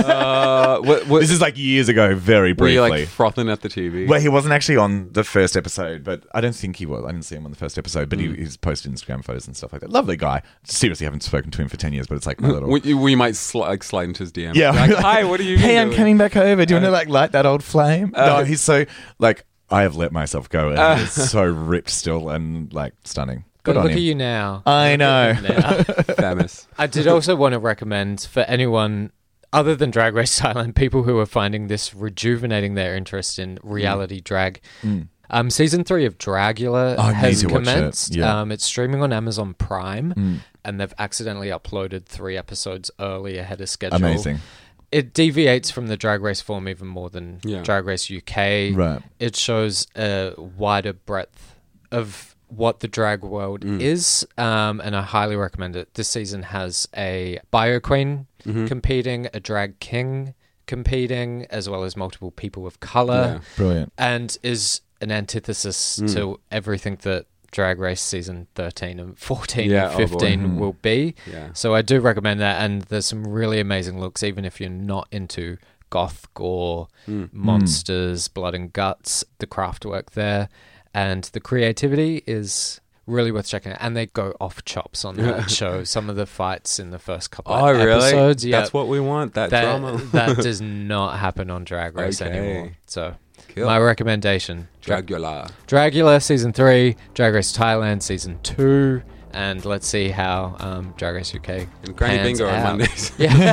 This is like years ago, very briefly. Were you like frothing at the TV? Well, he wasn't actually on the first episode, but I don't think he was. I didn't see him on the first episode, but he's posted Instagram photos and stuff like that. Lovely guy. Seriously, haven't spoken to him for 10 years, but it's like my little... we might slide into his DM. Yeah. Like, hi, what are you Hey, doing? I'm coming back over. Do you want to like light that old flame? No, he's so like, I have let myself go, and he's so ripped still and like stunning. Good on look him. at you now. I know. Famous. I did also want to recommend for anyone other than Drag Race Thailand, people who are finding this rejuvenating their interest in reality drag. Season 3 of Dragula has commenced. It's streaming on Amazon Prime, and they've accidentally uploaded 3 episodes early ahead of schedule. Amazing. It deviates from the Drag Race form even more than Drag Race UK. Right. It shows a wider breadth of what the drag world is, and I highly recommend it. This season has a bio queen competing, a drag king competing, as well as multiple people of color. Brilliant. And is an antithesis to everything that Drag Race season 13 and 14 and 15 will be. So I do recommend that, and there's some really amazing looks, even if you're not into goth gore, monsters, blood and guts, the craft work there. And the creativity is really worth checking out. And they go off chops on that show. Some of the fights in the first couple of episodes. That's what we want, that drama. That does not happen on Drag Race anymore. So my recommendation. Dragula Season 3, Drag Race Thailand Season 2. And let's see how Drag Race UK and Granny Bingo out. on Mondays.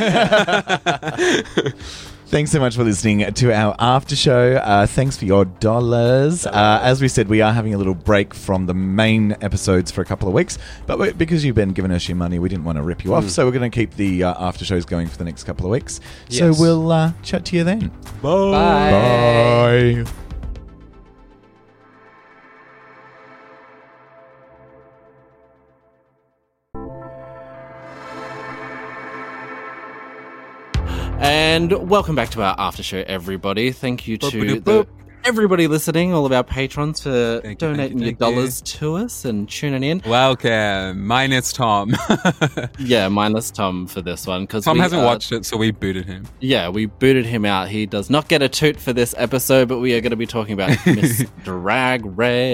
Thanks so much for listening to our after show. Thanks for your dollars. As we said, we are having a little break from the main episodes for a couple of weeks, but because you've been giving us your money, we didn't want to rip you off, so we're going to keep the after shows going for the next couple of weeks. So we'll chat to you then. Bye. Bye. And welcome back to our after show, everybody. Thank you to the everybody listening, all of our patrons for donating your dollars to us and tuning in. Welcome. Minus Tom. Yeah, minus Tom for this one. Tom hasn't watched it, so we booted him. Yeah, we booted him out. He does not get a toot for this episode, but we are going to be talking about Miss Drag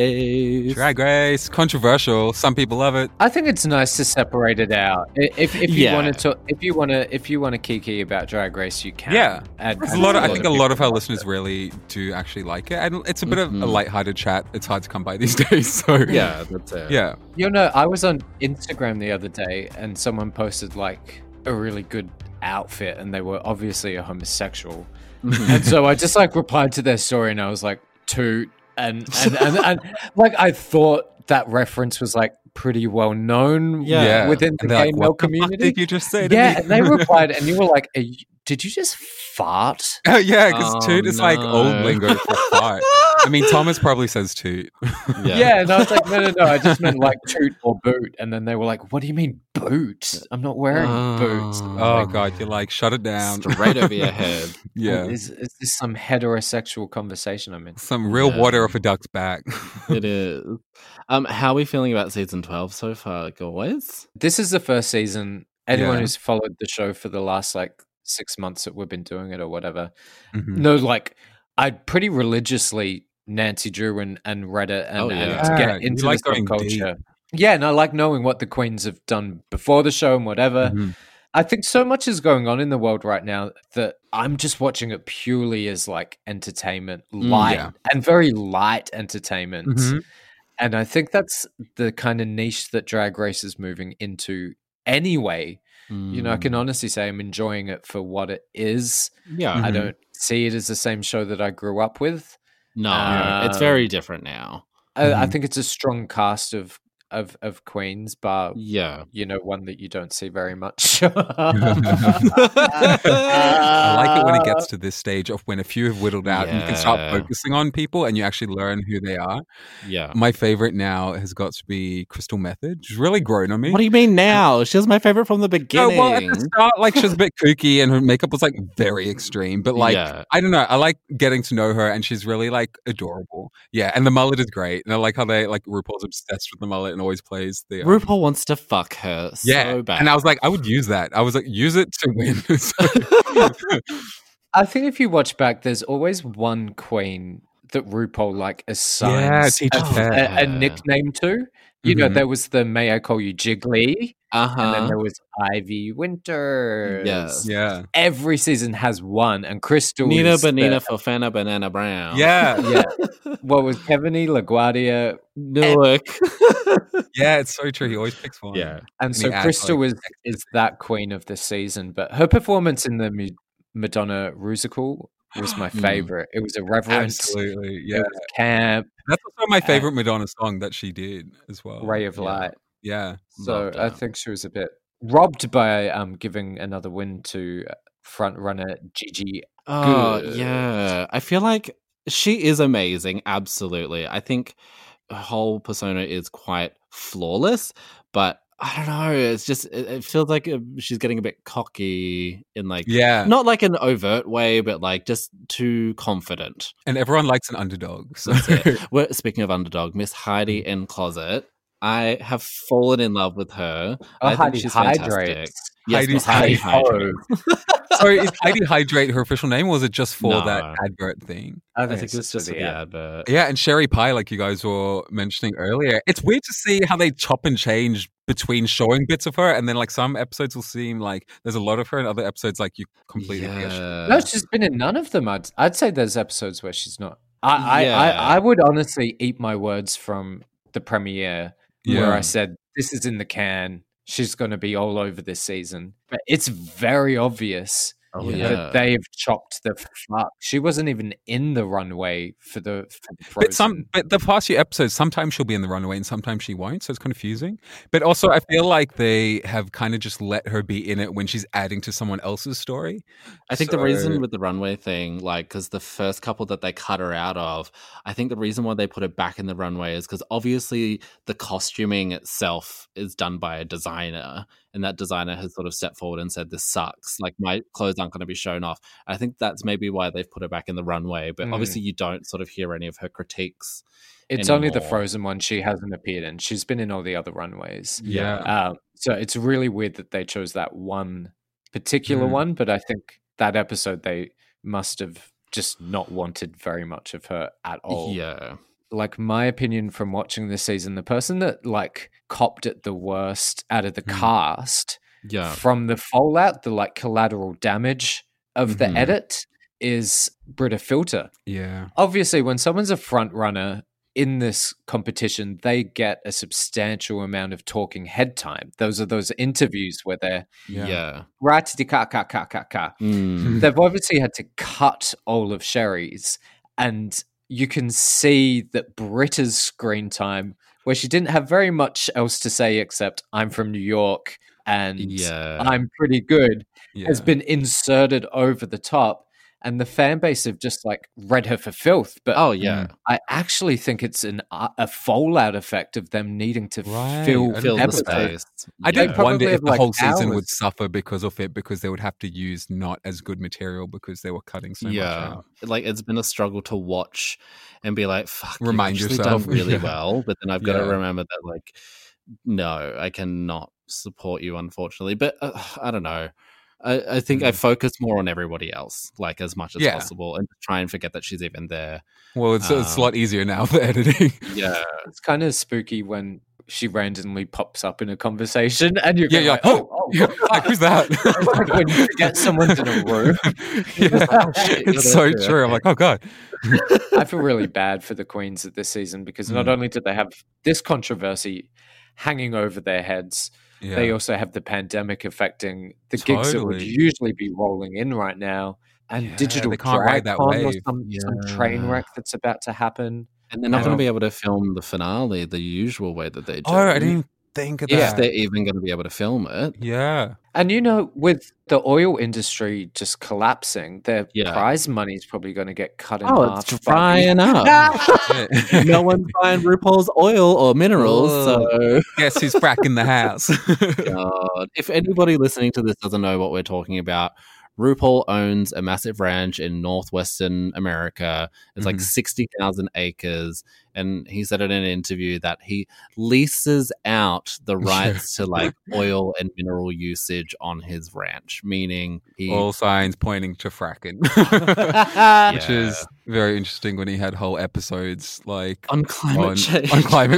Race. Drag Race. Controversial. Some people love it. I think it's nice to separate it out. If you want to if you want to kiki about Drag Race, you can. Yeah. I think a lot of our listeners really do actually like it, and it's a bit of a lighthearted chat. It's hard to come by these days, so yeah, that's it. Yeah, I was on Instagram the other day, and someone posted like a really good outfit, and they were obviously a homosexual, and so I just like replied to their story, and I was like, toot, and like I thought that reference was like pretty well known within the gay male community. What did you just say to me? And they replied, and you were like, did you just fart? Oh, yeah, because toot is like old lingo for fart. I mean, Thomas probably says toot. Yeah, and I was like, no, I just meant like toot or boot. And then they were like, what do you mean boot? I'm not wearing boots. Oh, God, you're like, shut it down. Straight over your head. Yeah. Is this some heterosexual conversation I'm in? Some real water off a duck's back. It is. How are we feeling about season 12 so far, guys? This is the first season. Anyone who's followed the show for the last like 6 months that we've been doing it or whatever, like I pretty religiously Nancy Drew and Reddit and to get into the subculture. Yeah, and I like knowing what the queens have done before the show and whatever. I think so much is going on in the world right now that I'm just watching it purely as like entertainment, light and very light entertainment. And I think that's the kind of niche that Drag Race is moving into anyway. You know, I can honestly say I'm enjoying it for what it is. Yeah. I don't see it as the same show that I grew up with. No, it's very different now. I think it's a strong cast of queens, but one that you don't see very much. I like it when it gets to this stage of when a few have whittled out and you can start focusing on people and you actually learn who they are. Yeah. My favorite now has got to be Crystal Method. She's really grown on me. What do you mean now? She was my favorite from the beginning. Well, at the start, like she was a bit kooky and her makeup was like very extreme, but like, I don't know. I like getting to know her and she's really like adorable. Yeah. And the mullet is great. And I like how RuPaul's obsessed with the mullet and always plays the RuPaul wants to fuck her so bad. And I was like, I would use that. I was like, use it to win. I think if you watch back, there's always one queen that RuPaul like assigns a nickname to. You know, there was the May I Call You Jiggly, and then there was Ivy Winters. Yes. Yeah. Every season has one, and Crystal Nina is Bonina Fofana Banana Brown. Yeah. What was Kevin LaGuardia? Newark. Yeah, it's so true. He always picks one. Yeah. And so Crystal is that queen of the season, but her performance in the Madonna Rusical was my favorite. It was irreverent. Absolutely. Yeah. It was camp. That's also my favorite Madonna song that she did as well. Ray of Light. Yeah. So I think she was a bit robbed by giving another win to front runner Gigi. Oh, yeah. I feel like she is amazing. Absolutely. I think her whole persona is quite flawless, but I don't know. It's just, it feels like she's getting a bit cocky in like, not like an overt way, but like just too confident. And everyone likes an underdog. So. That's it. Speaking of underdog, Miss Heidi in Closet. I have fallen in love with her. I think she's fantastic. Yes, Heidi Hydrate. Sorry, is Heidi Hydrate her official name, or was it just for that advert thing? I think it was just for the advert. Yeah, and Sherry Pie, like you guys were mentioning earlier. It's weird to see how they chop and change between showing bits of her, and then like some episodes will seem like there's a lot of her, and other episodes like you completely forget. No, she's been in none of them. I'd say there's episodes where she's not. I would honestly eat my words from the premiere where I said this is in the can. She's going to be all over this season. But it's very obvious that they have chopped the fuck. She wasn't even in the runway for the Frozen. But the past few episodes, sometimes she'll be in the runway and sometimes she won't, so it's confusing. But also, I feel like they have kind of just let her be in it when she's adding to someone else's story. I think the reason with the runway thing, like, because the first couple that they cut her out of, I think the reason why they put her back in the runway is because obviously the costuming itself is done by a designer. and that designer has sort of stepped forward and said, this sucks. Like, my clothes aren't going to be shown off. I think that's maybe why they've put her back in the runway. But obviously you don't sort of hear any of her critiques. It's only the Frozen one she hasn't appeared in. She's been in all the other runways. Yeah. So it's really weird that they chose that one particular one. But I think that episode, they must have just not wanted very much of her at all. Yeah. Like, my opinion from watching this season, the person that like copped it the worst out of the cast from the fallout, the like collateral damage of the edit, is Britta Filter. Yeah. Obviously, when someone's a front runner in this competition, they get a substantial amount of talking head time. Those are those interviews where they're ra-ti-ti-ka-ka-ka-ka-ka. They've obviously had to cut all of Sherry's, and you can see that Britta's screen time, where she didn't have very much else to say except I'm from New York and I'm pretty good, has been inserted over the top. And the fan base have just like read her for filth. But I actually think it's a fallout effect of them needing to fill the space. I did wonder if the whole season would suffer because of it, because they would have to use not as good material because they were cutting so much out. Like, it's been a struggle to watch and be like, fuck, remind you've yourself done really well. But then I've got to remember that, like, no, I cannot support you, unfortunately. But I don't know. I think I focus more on everybody else, like, as much as possible, and try and forget that she's even there. Well, it's a lot easier now for editing. Yeah. It's kind of spooky when she randomly pops up in a conversation and you're like, like, who's that? Like when you forget someone's in a room. It's so true. I'm like, oh God. I feel really bad for the queens of this season, because not only did they have this controversy hanging over their heads, they also have the pandemic affecting the gigs that would usually be rolling in right now, and digital drag or some train wreck that's about to happen. And they're not going to be able to film the finale the usual way that they do. Oh, I didn't think of that. If they're even going to be able to film it. Yeah. And with the oil industry just collapsing, their prize money is probably going to get cut in half. It's drying up. No one's buying RuPaul's oil or minerals. So guess who's fracking the house? God. If anybody listening to this doesn't know what we're talking about, RuPaul owns a massive ranch in northwestern America. It's like 60,000 acres. And he said in an interview that he leases out the rights to like oil and mineral usage on his ranch, meaning all signs pointing to fracking, which is very interesting when he had whole episodes like on climate change.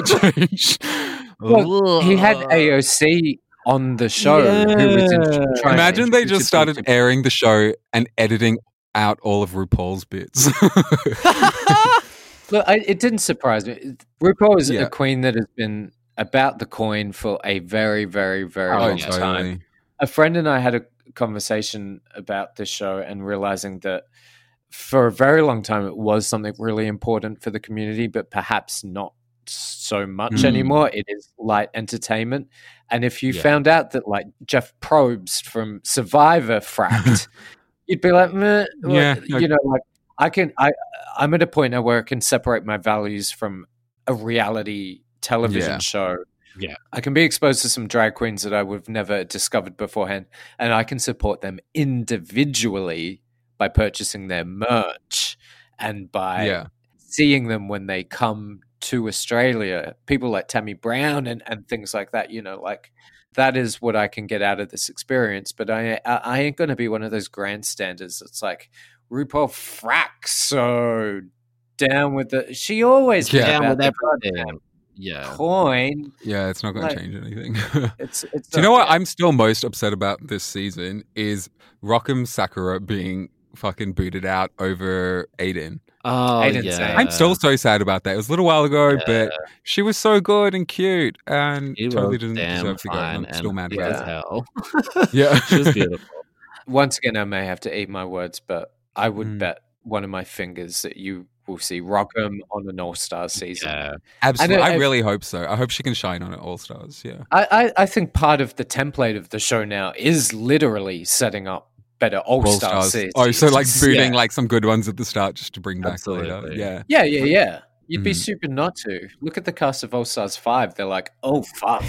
Well, he had AOC on the show. Who was Imagine they just started airing the show and editing out all of RuPaul's bits. Look, it didn't surprise me. RuPaul is a queen that has been about the coin for a very, very, very long time. A friend and I had a conversation about this show and realizing that for a very long time it was something really important for the community, but perhaps not so much anymore. It is light entertainment. And if you found out that like Jeff Probst from Survivor fracked, you'd be like, meh, you know, like I'm at a point now where I can separate my values from a reality television show. Yeah. I can be exposed to some drag queens that I would have never discovered beforehand, and I can support them individually by purchasing their merch and by seeing them when they come to Australia. People like Tammy Brown and things like that, you know, like that is what I can get out of this experience. But I ain't going to be one of those grandstanders. It's like RuPaul fracks, so down with the. She always down with everything. Coin. Yeah, it's not going to change anything. It's Do you know what I'm still most upset about this season is Rock'em Sakura being fucking booted out over Aiden. Oh, I'm still so sad about that. It was a little while ago, but she was so good and cute, and totally didn't deserve to go. I'm still mad about hell. Yeah, she was beautiful. Once again, I may have to eat my words, but I would bet one of my fingers that you will see Rock'em on an All-Stars season. Yeah, absolutely. I really hope so. I hope she can shine on an All-Stars. Yeah, I think part of the template of the show now is literally setting up better All-Stars seasons. Oh, so like booting like some good ones at the start just to bring back later. Yeah. Yeah. You'd be stupid not to. Look at the cast of All Stars 5. They're like, oh, fuck.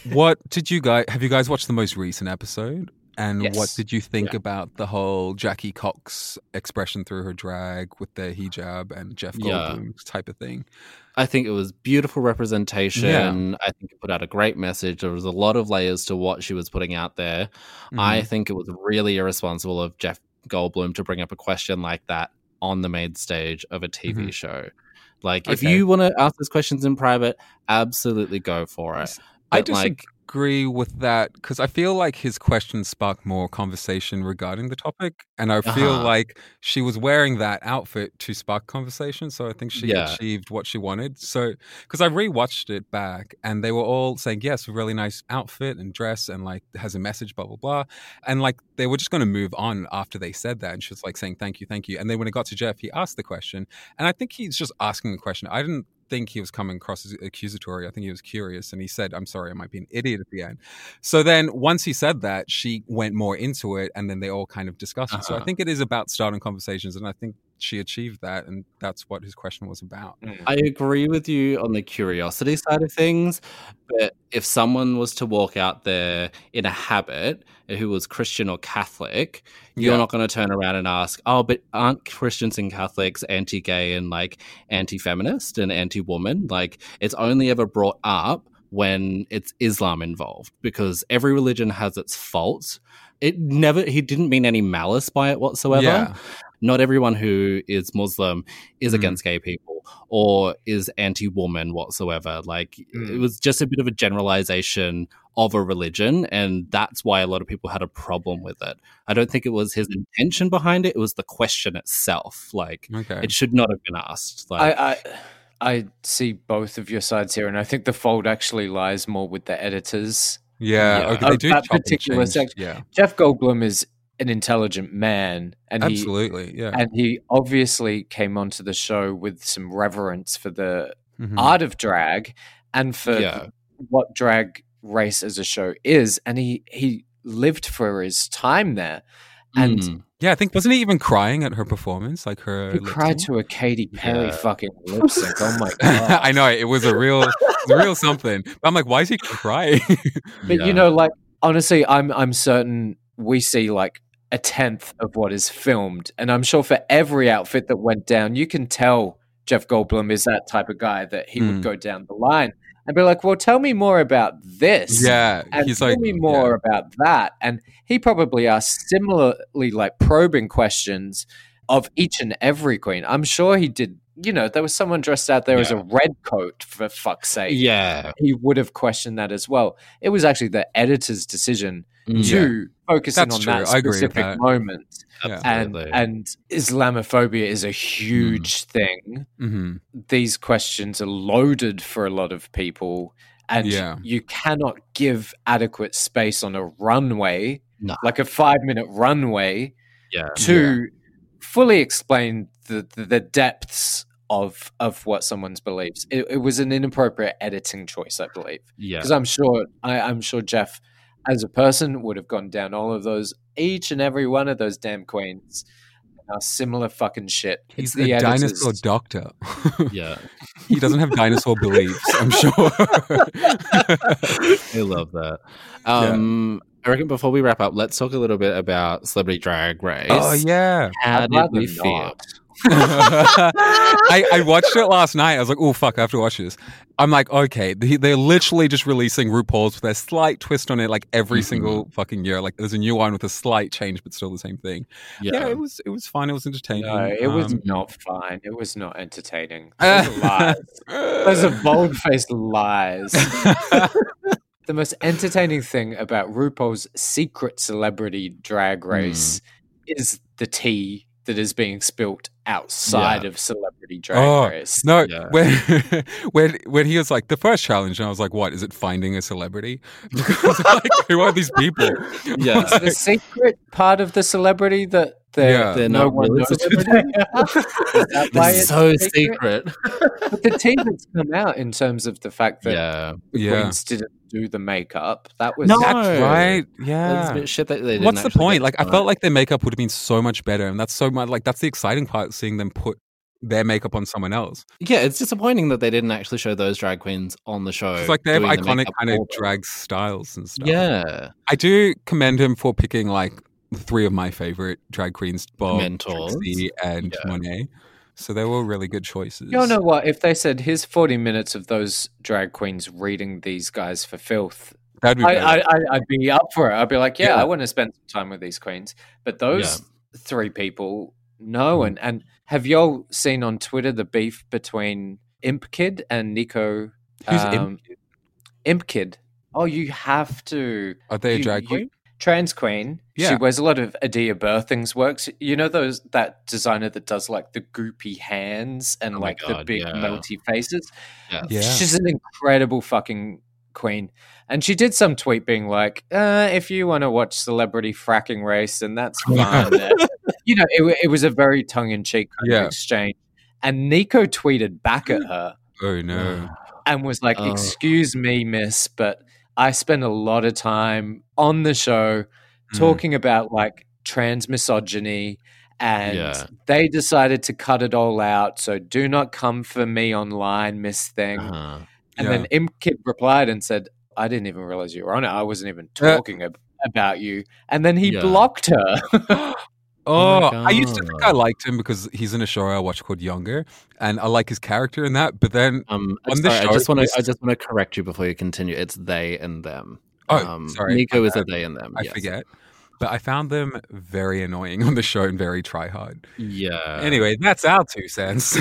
Have you guys watched the most recent episode? And Yes. what did you think about the whole Jackie Cox expression through her drag with the hijab and Jeff Goldblum type of thing? I think it was beautiful representation. I think it put out a great message. There was a lot of layers to what she was putting out there. I think it was really irresponsible of Jeff Goldblum to bring up a question like that on the main stage of a TV show. Like, if you want to ask those questions in private, absolutely go for it. I But, disagree with that because I feel like his questions sparked more conversation regarding the topic, and I feel like she was wearing that outfit to spark conversation, so I think she achieved what she wanted. So, because I rewatched it back, and they were all saying, yes, a really nice outfit and dress, and like has a message, blah blah blah, and like they were just going to move on after they said that, and she was like saying thank you, and then when it got to Jeff, he asked the question, and I think he's just asking the question. I didn't think he was coming across as accusatory. I think he was curious, and he said, I'm sorry, I might be an idiot at the end. So then once he said that, she went more into it, and then they all kind of discussed it. So I think it is about starting conversations, and I think she achieved that, and that's what his question was about. I agree with you on the curiosity side of things, but if someone was to walk out there in a habit who was Christian or Catholic, you're not going to turn around and ask, oh, but aren't Christians and Catholics anti-gay and like anti-feminist and anti-woman? Like, it's only ever brought up when it's Islam involved, because every religion has its faults. He didn't mean any malice by it whatsoever. Yeah. Not everyone who is Muslim is against gay people or is anti-woman whatsoever. Like, it was just a bit of a generalization of a religion, and that's why a lot of people had a problem with it. I don't think it was his intention behind it. It was the question itself. Like, it should not have been asked. Like, I see both of your sides here, and I think the fault actually lies more with the editors. Okay, they do that chop and particular change. section. Jeff Goldblum is an intelligent man, and he obviously came onto the show with some reverence for the art of drag and for what drag race as a show is, and he lived for his time there. And I think, wasn't he even crying at her performance? Like her, he cried to a Katy Perry fucking lip sync. Oh my god! I know, it was a real something. But I'm like, why is he crying? But you know, like, honestly, I'm certain we see like a tenth of what is filmed, and I'm sure for every outfit that went down, you can tell Jeff Goldblum is that type of guy that he would go down the line and be like, well, tell me more about this. Yeah. And he's tell like, me more about that. And he probably asked similarly, like, probing questions of each and every queen. I'm sure he did. You know, there was someone dressed out there as a red coat, for fuck's sake. Yeah. He would have questioned that as well. It was actually the editor's decision to focus in on that specific moment. And Islamophobia is a huge thing. These questions are loaded for a lot of people, and you cannot give adequate space on a runway, like a 5-minute runway, to fully explain the depths of what someone's beliefs. It was an inappropriate editing choice, I believe. Because I'm sure Jeff, as a person, would have gone down all of those, each and every one of those damn queens. Similar fucking shit. He's the dinosaur doctor. Yeah. He doesn't have dinosaur beliefs, I'm sure. I love that. I reckon before we wrap up, let's talk a little bit about Celebrity Drag Race. Oh, yeah. How did we feel? I watched it last night. I was like, oh, fuck, I have to watch this. I'm like, okay, they're literally just releasing RuPaul's with a slight twist on it, like every single fucking year. Like, there's a new one with a slight change, but still the same thing. Yeah, it was fun. It was entertaining. No, it was not fun. It was not entertaining. Those are lies. Those are bold-faced lies. The most entertaining thing about RuPaul's secret celebrity drag race is the tea that is being spilt outside of Celebrity Drag Race. No, when he was like, the first challenge, and I was like, what, is it finding a celebrity? Because, like, who are these people? Yeah. It's the secret part of the celebrity that they're no one knows about. It's so secret. But the tea that's come out in terms of the fact that the queens didn't do the makeup, that was... That's right. Yeah. That's a bit shit that they didn't. What's the point? Like, I felt like their makeup would have been so much better, and that's so much, like, that's the exciting part, seeing them put their makeup on someone else. Yeah, it's disappointing that they didn't actually show those drag queens on the show. It's like they have doing the iconic makeup kind of for them. drag styles and stuff. Yeah. I do commend him for picking like 3 of my favorite drag queens, Bob, Mentors. Trixie, and Monet. So they were really good choices. You know what? If they said, here's 40 minutes of those drag queens reading these guys for filth, That'd be I'd be up for it. I'd be like, Yeah. I want to spend some time with these queens. But those 3 people, no. And have y'all seen on Twitter the beef between Imp Kid and Nico? Who's Imp Kid? Imp Kid. Oh, you have to. Are they a drag queen? Trans queen. Yeah. She wears a lot of Adia Birthing's works. You know that designer that does like the goopy hands and my like the God, big yeah. melty faces. Yeah. She's an incredible fucking queen. And she did some tweet being like, if you want to watch Celebrity Fracking Race, then that's fine. You know, it was a very tongue-in-cheek kind of exchange. And Nico tweeted back at her. Oh, no. And was like, excuse me, miss, but I spend a lot of time on the show talking about like trans misogyny, and they decided to cut it all out. So do not come for me online, Miss Thing. And then Imp Kid replied and said, I didn't even realize you were on it. I wasn't even talking about you. And then he blocked her. I used to think I liked him because he's in a show I watch called Younger, and I like his character in that. But then on the show, I just want to correct you before you continue. It's they and them. Oh, sorry. Nico is a they and them. I forget. But I found them very annoying on the show and very try hard. Yeah. Anyway, that's our 2 cents.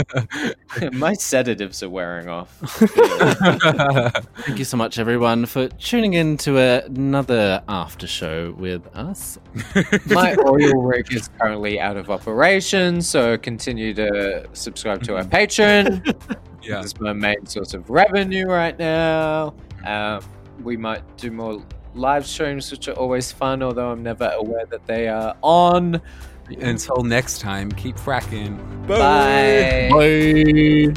My sedatives are wearing off. Thank you so much, everyone, for tuning in to another after show with us. My oil rig is currently out of operation, so continue to subscribe to our Patreon. Yeah. It's my main source of revenue right now. We might do more live streams, which are always fun, although I'm never aware that they are on. Until next time, keep fracking. Bye. Bye.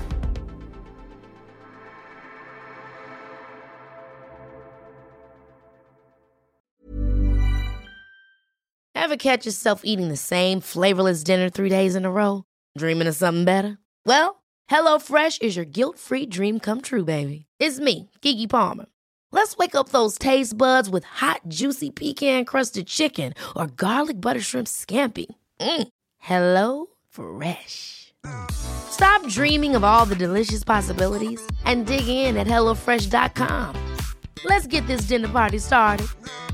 Ever catch yourself eating the same flavorless dinner 3 days in a row? Dreaming of something better? Well, HelloFresh is your guilt-free dream come true, baby. It's me, Keke Palmer. Let's wake up those taste buds with hot, juicy pecan-crusted chicken or garlic butter shrimp scampi. Hello Fresh. Stop dreaming of all the delicious possibilities and dig in at HelloFresh.com. Let's get this dinner party started.